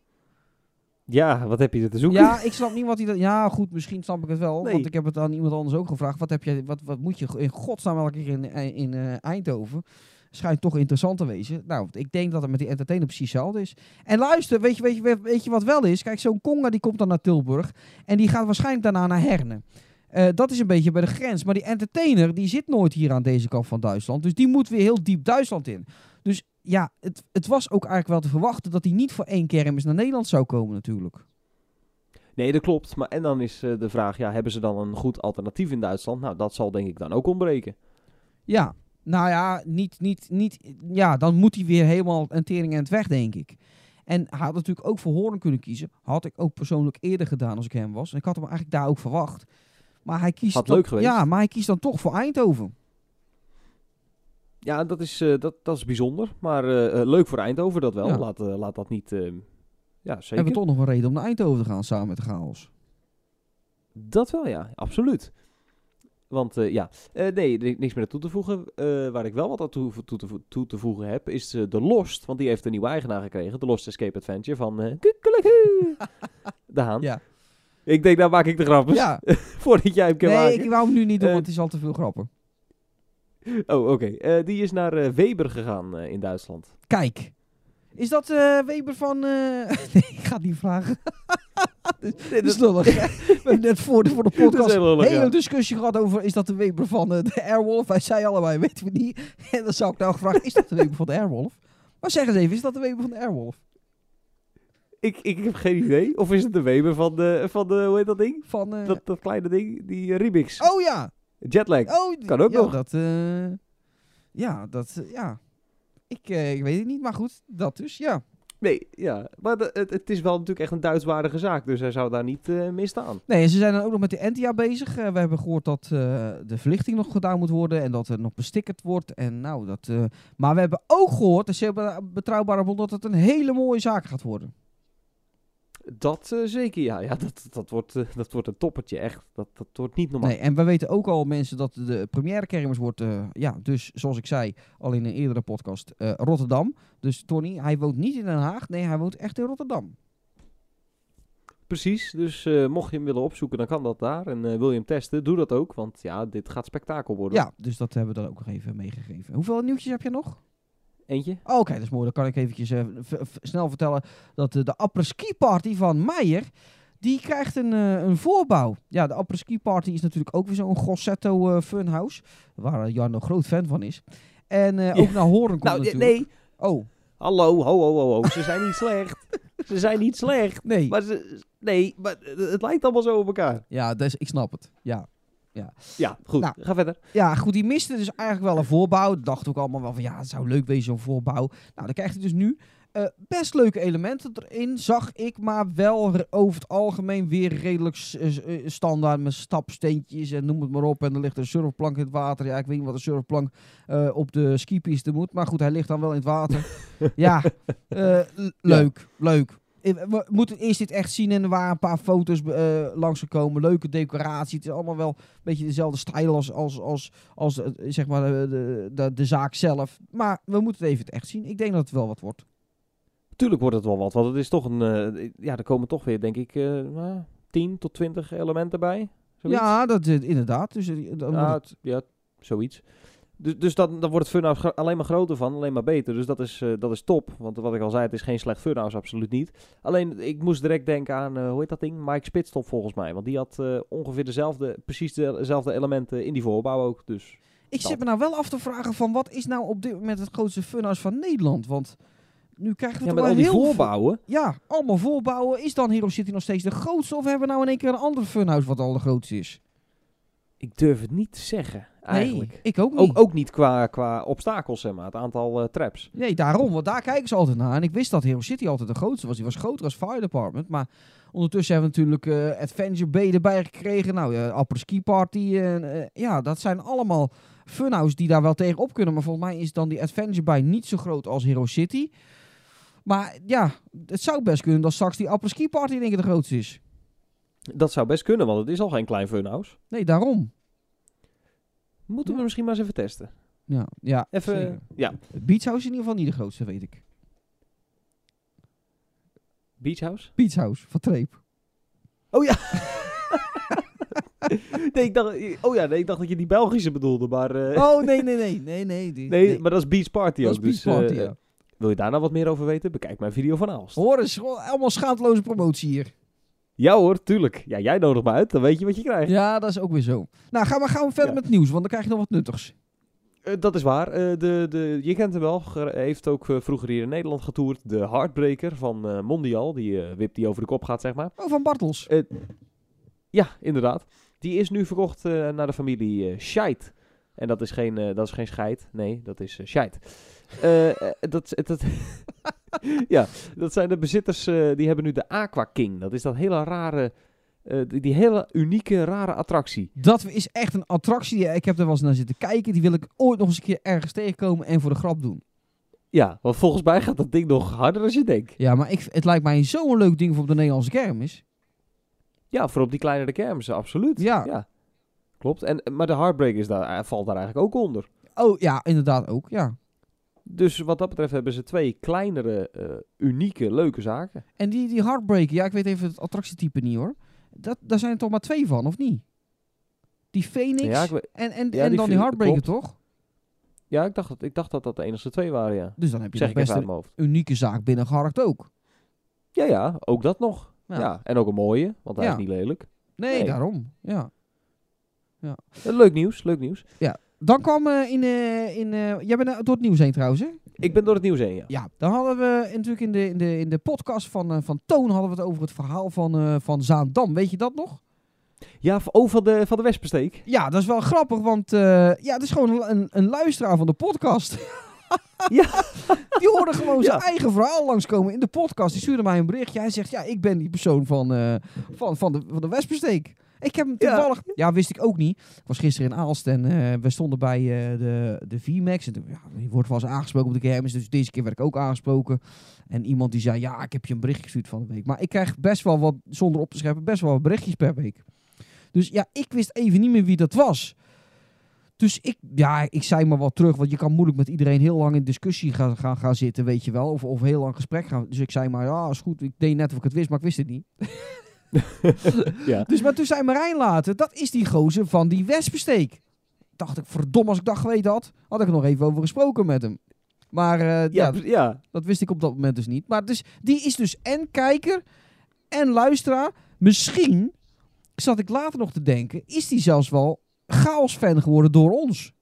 Ja, wat heb je er te zoeken? Ja, ik snap niet wat hij... Ja, goed, misschien snap ik het wel. Nee. Want ik heb het aan iemand anders ook gevraagd. Wat moet je in godsnaam elke keer in Eindhoven? Schijnt toch interessant te wezen. Nou, ik denk dat het met die Entertainer precies hetzelfde is. En luister, weet je wat wel is? Kijk, zo'n Conga die komt dan naar Tilburg. En die gaat waarschijnlijk daarna naar Herne. Dat is een beetje bij de grens. Maar die Entertainer, die zit nooit hier aan deze kant van Duitsland. Dus die moet weer heel diep Duitsland in. Dus ja, het was ook eigenlijk wel te verwachten dat hij niet voor 1 kermis naar Nederland zou komen natuurlijk. Nee, dat klopt. Maar en dan is de vraag, ja, hebben ze dan een goed alternatief in Duitsland? Nou, dat zal denk ik dan ook ontbreken. Ja, nou ja, ja, dan moet hij weer helemaal een tering en het weg, denk ik. En hij had natuurlijk ook voor Hoorn kunnen kiezen. Had ik ook persoonlijk eerder gedaan als ik hem was. En ik had hem eigenlijk daar ook verwacht. Maar hij kiest Had dan, leuk geweest. Ja, maar hij kiest dan toch voor Eindhoven. Ja, dat is bijzonder. Maar leuk voor Eindhoven, dat wel. Ja. Laat dat niet... ja, zeker. Hebben we toch nog een reden om naar Eindhoven te gaan samen met de Chaos. Dat wel, ja. Absoluut. Want nee, niks meer toe te voegen. Waar ik wel wat aan toe te voegen heb, is de Lost. Want die heeft een nieuwe eigenaar gekregen. De Lost Escape Adventure van Kukeleku. De Haan. Ja. Ik denk, daar maak ik de grapjes. Ja. Voordat jij hem kan maken. Nee, ik wou hem nu niet doen, want het is al te veel grappen. Oh, oké. Die is naar Weber gegaan in Duitsland. Kijk. Is dat Weber van... Nee, ik ga het niet vragen. Dit is lullig. We hebben net voor de podcast heel lullig, hele ja. discussie gehad over... Is dat de Weber van de Airwolf? Wij zeiden allebei, weten we niet. En dan zou ik nou vragen, is dat de Weber van de Airwolf? Maar zeg eens even, is dat de Weber van de Airwolf? Ik heb geen idee. Of is het de Weber van de hoe heet dat ding? Van... Dat kleine ding, die remix. Oh ja! Jetlag. Oh, Kan ook ja, nog. Ja. Ik weet het niet, maar goed, dat dus, ja. Nee, ja. Maar het is wel natuurlijk echt een Duitswaardige zaak. Dus hij zou daar niet mee staan. Nee, en ze zijn dan ook nog met de Entia bezig. We hebben gehoord dat de verlichting nog gedaan moet worden en dat er nog bestickerd wordt. En nou, maar we hebben ook gehoord, dus ze hebben betrouwbare bron, dat het een hele mooie zaak gaat worden. Dat zeker, ja. Ja, dat wordt een toppertje, echt. Dat wordt niet normaal. Nee, en we weten ook al, mensen, dat de première kermis wordt, dus zoals ik zei al in een eerdere podcast, Rotterdam. Dus Tony, hij woont niet in Den Haag, nee, hij woont echt in Rotterdam. Precies, dus mocht je hem willen opzoeken, dan kan dat daar. En wil je hem testen, doe dat ook. Want ja, dit gaat spektakel worden. Ja, dus dat hebben we dan ook nog even meegegeven. Hoeveel nieuwtjes heb je nog? Eentje? Oh, oké, dat is mooi. Dan kan ik eventjes snel vertellen dat de après-ski party van Meijer, die krijgt een voorbouw. Ja, de après-ski party is natuurlijk ook weer zo'n Grosseto funhouse, waar Jan een groot fan van is. En ook naar Hoorn komt natuurlijk. Nee. Oh. Hallo, ho. Ze zijn niet slecht. Ze zijn niet slecht. Nee. Maar maar het lijkt allemaal zo op elkaar. Ja, dus ik snap het. Ja. Ja, goed. Nou. Ga verder. Ja, goed, die miste dus eigenlijk wel een voorbouw. Dachten ook allemaal wel van, ja, het zou leuk wezen, zo'n voorbouw. Nou, dan krijgt hij dus nu best leuke elementen erin, zag ik. Maar wel over het algemeen weer redelijk standaard met stapsteentjes en noem het maar op. En er ligt een surfplank in het water. Ja, ik weet niet wat een surfplank op de skipiste moet. Maar goed, hij ligt dan wel in het water. Ja, leuk. We moeten eerst dit echt zien en er waren een paar foto's langsgekomen. Leuke decoratie. Het is allemaal wel een beetje dezelfde stijl als zeg maar de zaak zelf. Maar we moeten het even echt zien. Ik denk dat het wel wat wordt. Tuurlijk wordt het wel wat, want het is toch er komen toch weer, denk ik, 10 tot 20 elementen bij. Zoiets. Ja, dat inderdaad. Dus, zoiets. Dus dan wordt het funhouse alleen maar groter van, alleen maar beter. Dus dat is top. Want wat ik al zei, het is geen slecht funhouse, absoluut niet. Alleen, ik moest direct denken aan, hoe heet dat ding? Mike Spitstop volgens mij. Want die had ongeveer precies dezelfde elementen in die voorbouw ook. Dus ik zit me nou wel af te vragen van, wat is nou op dit moment het grootste funhouse van Nederland? Want nu krijgen we ja, toch met wel al die heel voorbouwen. Ja, allemaal voorbouwen. Is dan Hero City nog steeds de grootste? Of hebben we nou in één keer een ander funhouse wat al de grootste is? Ik durf het niet te zeggen, eigenlijk. Nee, ik ook niet. Ook niet qua obstakels, zeg maar. Het aantal traps. Nee, daarom. Want daar kijken ze altijd naar. En ik wist dat Hero City altijd de grootste was. Die was groter als Fire Department. Maar ondertussen hebben we natuurlijk Adventure Bay erbij gekregen. Nou, après-ski party. Dat zijn allemaal funhouse die daar wel tegenop kunnen. Maar volgens mij is dan die Adventure Bay niet zo groot als Hero City. Maar ja, het zou best kunnen dat straks die après-ski party in één keer de grootste is. Dat zou best kunnen, want het is al geen klein funhouse. Nee, daarom. Moeten we misschien maar eens even testen. Ja, Even, zeker. ja. Beach House is in ieder geval niet de grootste, weet ik. Beach House? Beach House, van Treep. Oh ja! nee, ik dacht dat je die Belgische bedoelde, maar... Oh, nee. Nee, maar dat is Beach Party dat ook. is Beach Party, ja. Wil je daar nou wat meer over weten? Bekijk mijn video van Aalst. Hoor eens, gewoon allemaal schaamteloze promotie hier. Ja hoor, tuurlijk. Ja, jij nodigt me uit, dan weet je wat je krijgt. Ja, dat is ook weer zo. Nou, gaan we verder met het nieuws, want dan krijg je nog wat nuttigs. Dat is waar. Je kent hem wel. Heeft ook vroeger hier in Nederland getoerd. De Heartbreaker van Mondial. Die wip die over de kop gaat, zeg maar. Oh, van Bartels. Ja, inderdaad. Die is nu verkocht naar de familie Scheid. En dat is geen scheid. Nee, dat is Scheid. Ja, dat zijn de bezitters. Die hebben nu de Aqua King. Dat is dat hele rare... die hele unieke, rare attractie. Dat is echt een attractie. Ik heb er wel eens naar zitten kijken. Die wil ik ooit nog eens een keer ergens tegenkomen en voor de grap doen. Ja, want volgens mij gaat dat ding nog harder dan je denkt. Ja, maar het lijkt mij zo'n leuk ding voor op de Nederlandse kermis. Ja, voor op die kleinere kermissen, absoluut. Ja. Klopt. Maar de Heartbreaker valt daar eigenlijk ook onder. Oh, ja, inderdaad ook, ja. Dus wat dat betreft hebben ze 2 kleinere, unieke, leuke zaken. En die Heartbreaker, ja, ik weet even het attractietype niet hoor. Daar zijn er toch maar 2 van, of niet? Die Phoenix Ja, en die dan die Heartbreaker, klopt. toch? Ja, ik dacht dat dat de enige 2 waren, ja. Dus dan heb je Zeg nog ik best even uit een mijn hoofd. unieke zaak binnengeharkt ook. Ja, ook dat nog. Ja. Ja. En ook een mooie, want hij Ja. is niet lelijk. Nee, daarom. Ja. Leuk nieuws. Dan kwam jij bent door het nieuws heen trouwens, hè? Ik ben door het nieuws heen, ja. Ja, dan hadden we natuurlijk in de podcast van Toon hadden we het over het verhaal van Zaandam. Weet je dat nog? Ja, van de Wespensteek. Ja, dat is wel grappig, want het is gewoon een luisteraar van de podcast. Ja. Die hoorde gewoon zijn Ja. eigen verhaal langskomen in de podcast. Die stuurde mij een berichtje. Hij zegt, ja, ik ben die persoon van de Wespensteek. Ik heb hem toevallig... Ja, wist ik ook niet. Ik was gisteren in Aalst en we stonden bij de VMAX. En toen, je wordt wel eens aangesproken op de kermis. Dus deze keer werd ik ook aangesproken. En iemand die zei, ja, ik heb je een berichtje gestuurd van de week. Maar ik krijg best wel wat, zonder op te scheppen, best wel wat berichtjes per week. Dus ja, ik wist even niet meer wie dat was. Dus ik zei maar wat terug. Want je kan moeilijk met iedereen heel lang in discussie gaan zitten, weet je wel. Of heel lang gesprek gaan. Dus ik zei maar, ja, is goed. Ik deed net of ik het wist, maar ik wist het niet. Ja. Dus maar toen zei Marijn later, dat is die gozer van die Wespensteek. Dacht ik, verdomme, als ik dat geweten had ik er nog even over gesproken met hem. Maar Ja. dat wist ik op dat moment dus niet. Maar dus, die is dus en kijker en luisteraar. Misschien, zat ik later nog te denken, is die zelfs wel Chaos-fan geworden door ons.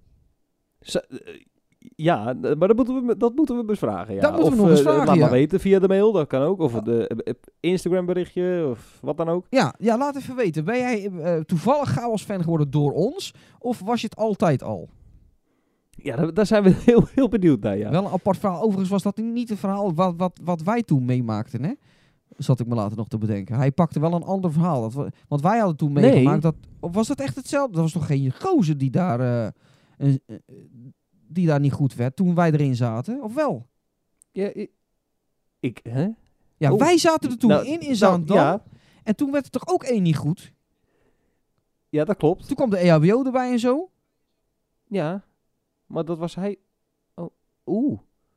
Ja, maar dat moeten we bevragen. Ja. Dat moeten we nog bevragen, laat ja. maar weten via de mail, dat kan ook. Of de Instagram berichtje, of wat dan ook. Ja, laat even weten. Ben jij toevallig Chaos-fan geworden door ons? Of was je het altijd al? Ja, daar zijn we heel, heel benieuwd naar, ja. Wel een apart verhaal. Overigens was dat niet het verhaal wat wij toen meemaakten, hè? Zat ik me later nog te bedenken. Hij pakte wel een ander verhaal. Want wij hadden toen meegemaakt of was dat echt hetzelfde? Dat was toch geen gozer die daar niet goed werd toen wij erin zaten? Of wel? Ja, hè? Ja, Oh. wij zaten er toen in Zaandam. Ja, En toen werd er toch ook één niet goed? ja, dat klopt. Toen kwam de EHBO erbij en zo. Ja, maar dat was hij... Oh,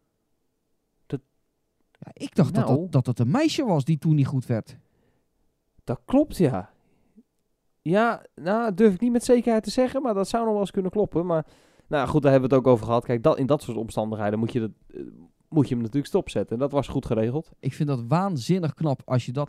Ja, ik dacht Nou. dat het een meisje was die toen niet goed werd. dat klopt, ja. Ja, nou, durf ik niet met zekerheid te zeggen, maar dat zou nog wel eens kunnen kloppen. Maar, nou goed, daar hebben we het ook over gehad. Kijk, in dat soort omstandigheden moet je hem natuurlijk stopzetten. En dat was goed geregeld. Ik vind dat waanzinnig knap als je dat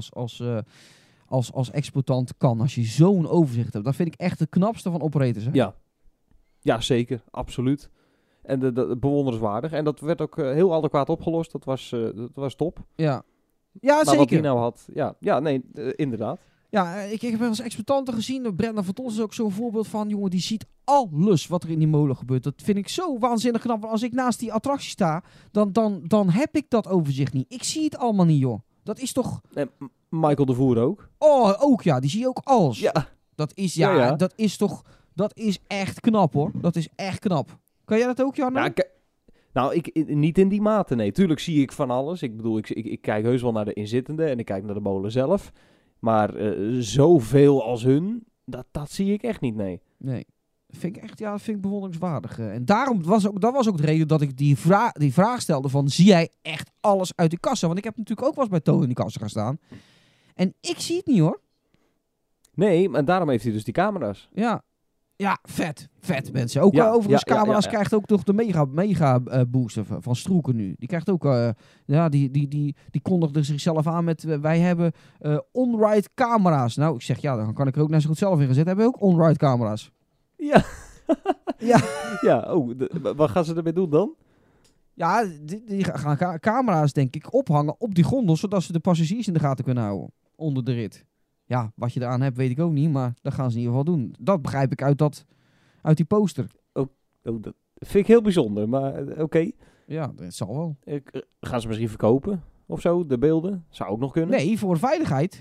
als exploitant kan. Als je zo'n overzicht hebt. Dat vind ik echt de knapste van operators. Hè? Ja, zeker. Absoluut. En dat bewonderenswaardig. En dat werd ook heel adequaat opgelost. Dat was top. Ja, Maar wat zeker. die nou had... Ja, nee, inderdaad. Ja, ik heb wel eens exploitanten gezien. Brenda van Tons is ook zo'n voorbeeld van. Jongen, die ziet alles wat er in die molen gebeurt. Dat vind ik zo waanzinnig knap. Want als ik naast die attractie sta, dan heb ik dat overzicht niet. Ik zie het allemaal niet, joh. Dat is toch... En Michael de Voer ook. Oh, ook ja. Die zie je ook alles. Ja. Dat is, Ja. dat is toch... Dat is echt knap, hoor. Dat is echt knap. Kan jij dat ook, Janne? Ja, ik niet in die mate, nee. Tuurlijk zie ik van alles. Ik bedoel, ik kijk heus wel naar de inzittenden en ik kijk naar de molen zelf. Maar zoveel als hun, dat zie ik echt niet, nee. Nee. Vind ik bewonderingswaardig. En daarom dat was ook de reden dat ik die vraag stelde van, zie jij echt alles uit de kassa? Want ik heb natuurlijk ook wel eens bij Toon in die kassa gaan staan. En ik zie het niet, hoor. Nee, maar daarom heeft hij dus die camera's. Ja, vet mensen. Ook overigens, camera's krijgt ook toch de mega booster van Stroeken nu. Die krijgt ook, die kondigde zichzelf aan met, wij hebben on-ride camera's. Nou, ik zeg, dan kan ik er ook net zo goed zelf in gezet. Hebben we ook on-ride camera's? Ja. Ja. Ja, wat gaan ze ermee doen dan? Ja, die gaan camera's, denk ik, ophangen op die gondel, zodat ze de passagiers in de gaten kunnen houden. Onder de rit. Ja, wat je eraan hebt, weet ik ook niet, maar dat gaan ze in ieder geval doen. Dat begrijp ik uit die poster. Oh, dat vind ik heel bijzonder, maar oké. Ja, dat zal wel. Gaan ze misschien verkopen of zo, de beelden? Zou ook nog kunnen. Nee, voor veiligheid.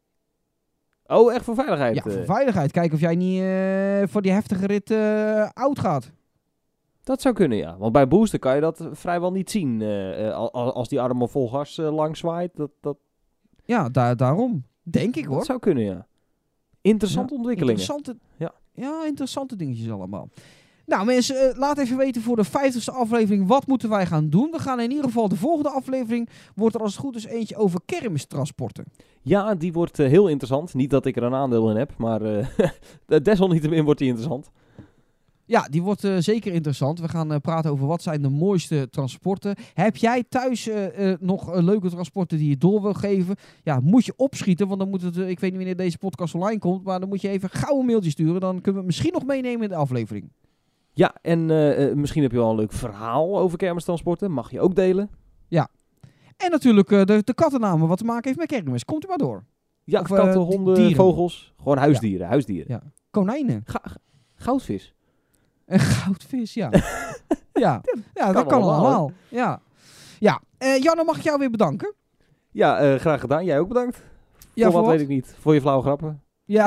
Oh, echt voor veiligheid? Ja, voor veiligheid. Kijken of jij niet voor die heftige rit oud gaat. Dat zou kunnen, ja. Want bij booster kan je dat vrijwel niet zien. Als die arm vol gas langs zwaait. Ja, daarom. Denk ik, hoor. Dat zou kunnen, ja. Interessante ontwikkelingen. Interessante dingetjes allemaal. Nou mensen, laat even weten voor de 50ste aflevering, wat moeten wij gaan doen? We gaan in ieder geval, de volgende aflevering wordt er als het goed is eentje over kermistransporten. Ja, die wordt heel interessant. Niet dat ik er een aandeel in heb, maar desalniettemin wordt die interessant. Ja, die wordt zeker interessant. We gaan praten over wat zijn de mooiste transporten. Heb jij thuis nog leuke transporten die je door wil geven? Ja, moet je opschieten, want dan moet het, ik weet niet wanneer deze podcast online komt, maar dan moet je even gauw een mailtje sturen. Dan kunnen we het misschien nog meenemen in de aflevering. Ja, en misschien heb je wel een leuk verhaal over kermistransporten. Mag je ook delen. Ja. En natuurlijk de kattennamen wat te maken heeft met kermis. Komt u maar door. Ja, of, katten, honden, dieren. vogels. Gewoon huisdieren. Ja. Konijnen. Goudvis. Een goudvis, ja. ja, dat kan allemaal. Ja. Janne, mag ik jou weer bedanken? Ja, graag gedaan. Jij ook bedankt. Ja, voor wat weet ik niet. Voor je flauwe grappen. Ja.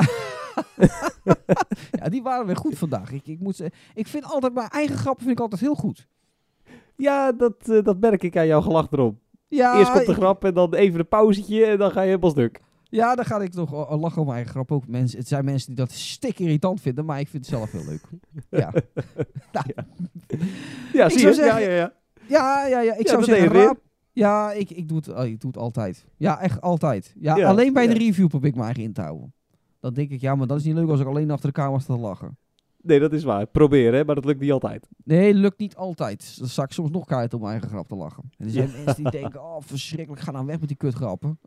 Ja, die waren weer goed vandaag. Ik vind altijd mijn eigen grappen vind ik altijd heel goed. Ja, dat merk ik aan jouw gelach erop. Ja, eerst komt de grap en dan even een pauzetje en dan ga je helemaal stuk. Ja, dan ga ik nog lachen om mijn eigen grap ook. Het zijn mensen die dat stik irritant vinden, maar ik vind het zelf heel leuk. Ja. Nou. Ja, zie je? Zeggen, ja. Ik zou zeggen, ja, ik doe het altijd. Ja, echt altijd. Ja, alleen bij de review probeer ik me eigen in te houden. Dan denk ik, maar dat is niet leuk als ik alleen achter de camera sta te lachen. Nee, dat is waar. Probeer, hè, maar dat lukt niet altijd. Nee, lukt niet altijd. Dan sta ik soms nog keihard om mijn eigen grap te lachen. En er zijn mensen die denken, verschrikkelijk, ga nou weg met die kutgrappen.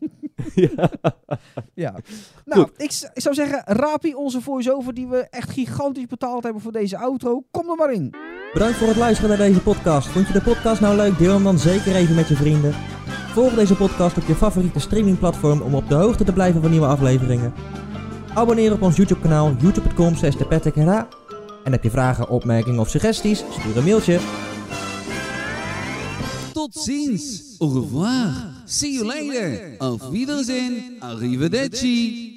Ja. Nou, ik zou zeggen, Rapi, onze voice-over die we echt gigantisch betaald hebben voor deze outro, kom er maar in. Bedankt voor het luisteren naar deze podcast. Vond je de podcast nou leuk? Deel hem dan zeker even met je vrienden. Volg deze podcast op je favoriete streamingplatform om op de hoogte te blijven van nieuwe afleveringen. Abonneer op ons YouTube kanaal youtube.com/depatrickra. En heb je vragen, opmerkingen of suggesties? Stuur een mailtje. Tot ziens. Au revoir. See you later. Auf Wiedersehen. Arrivederci.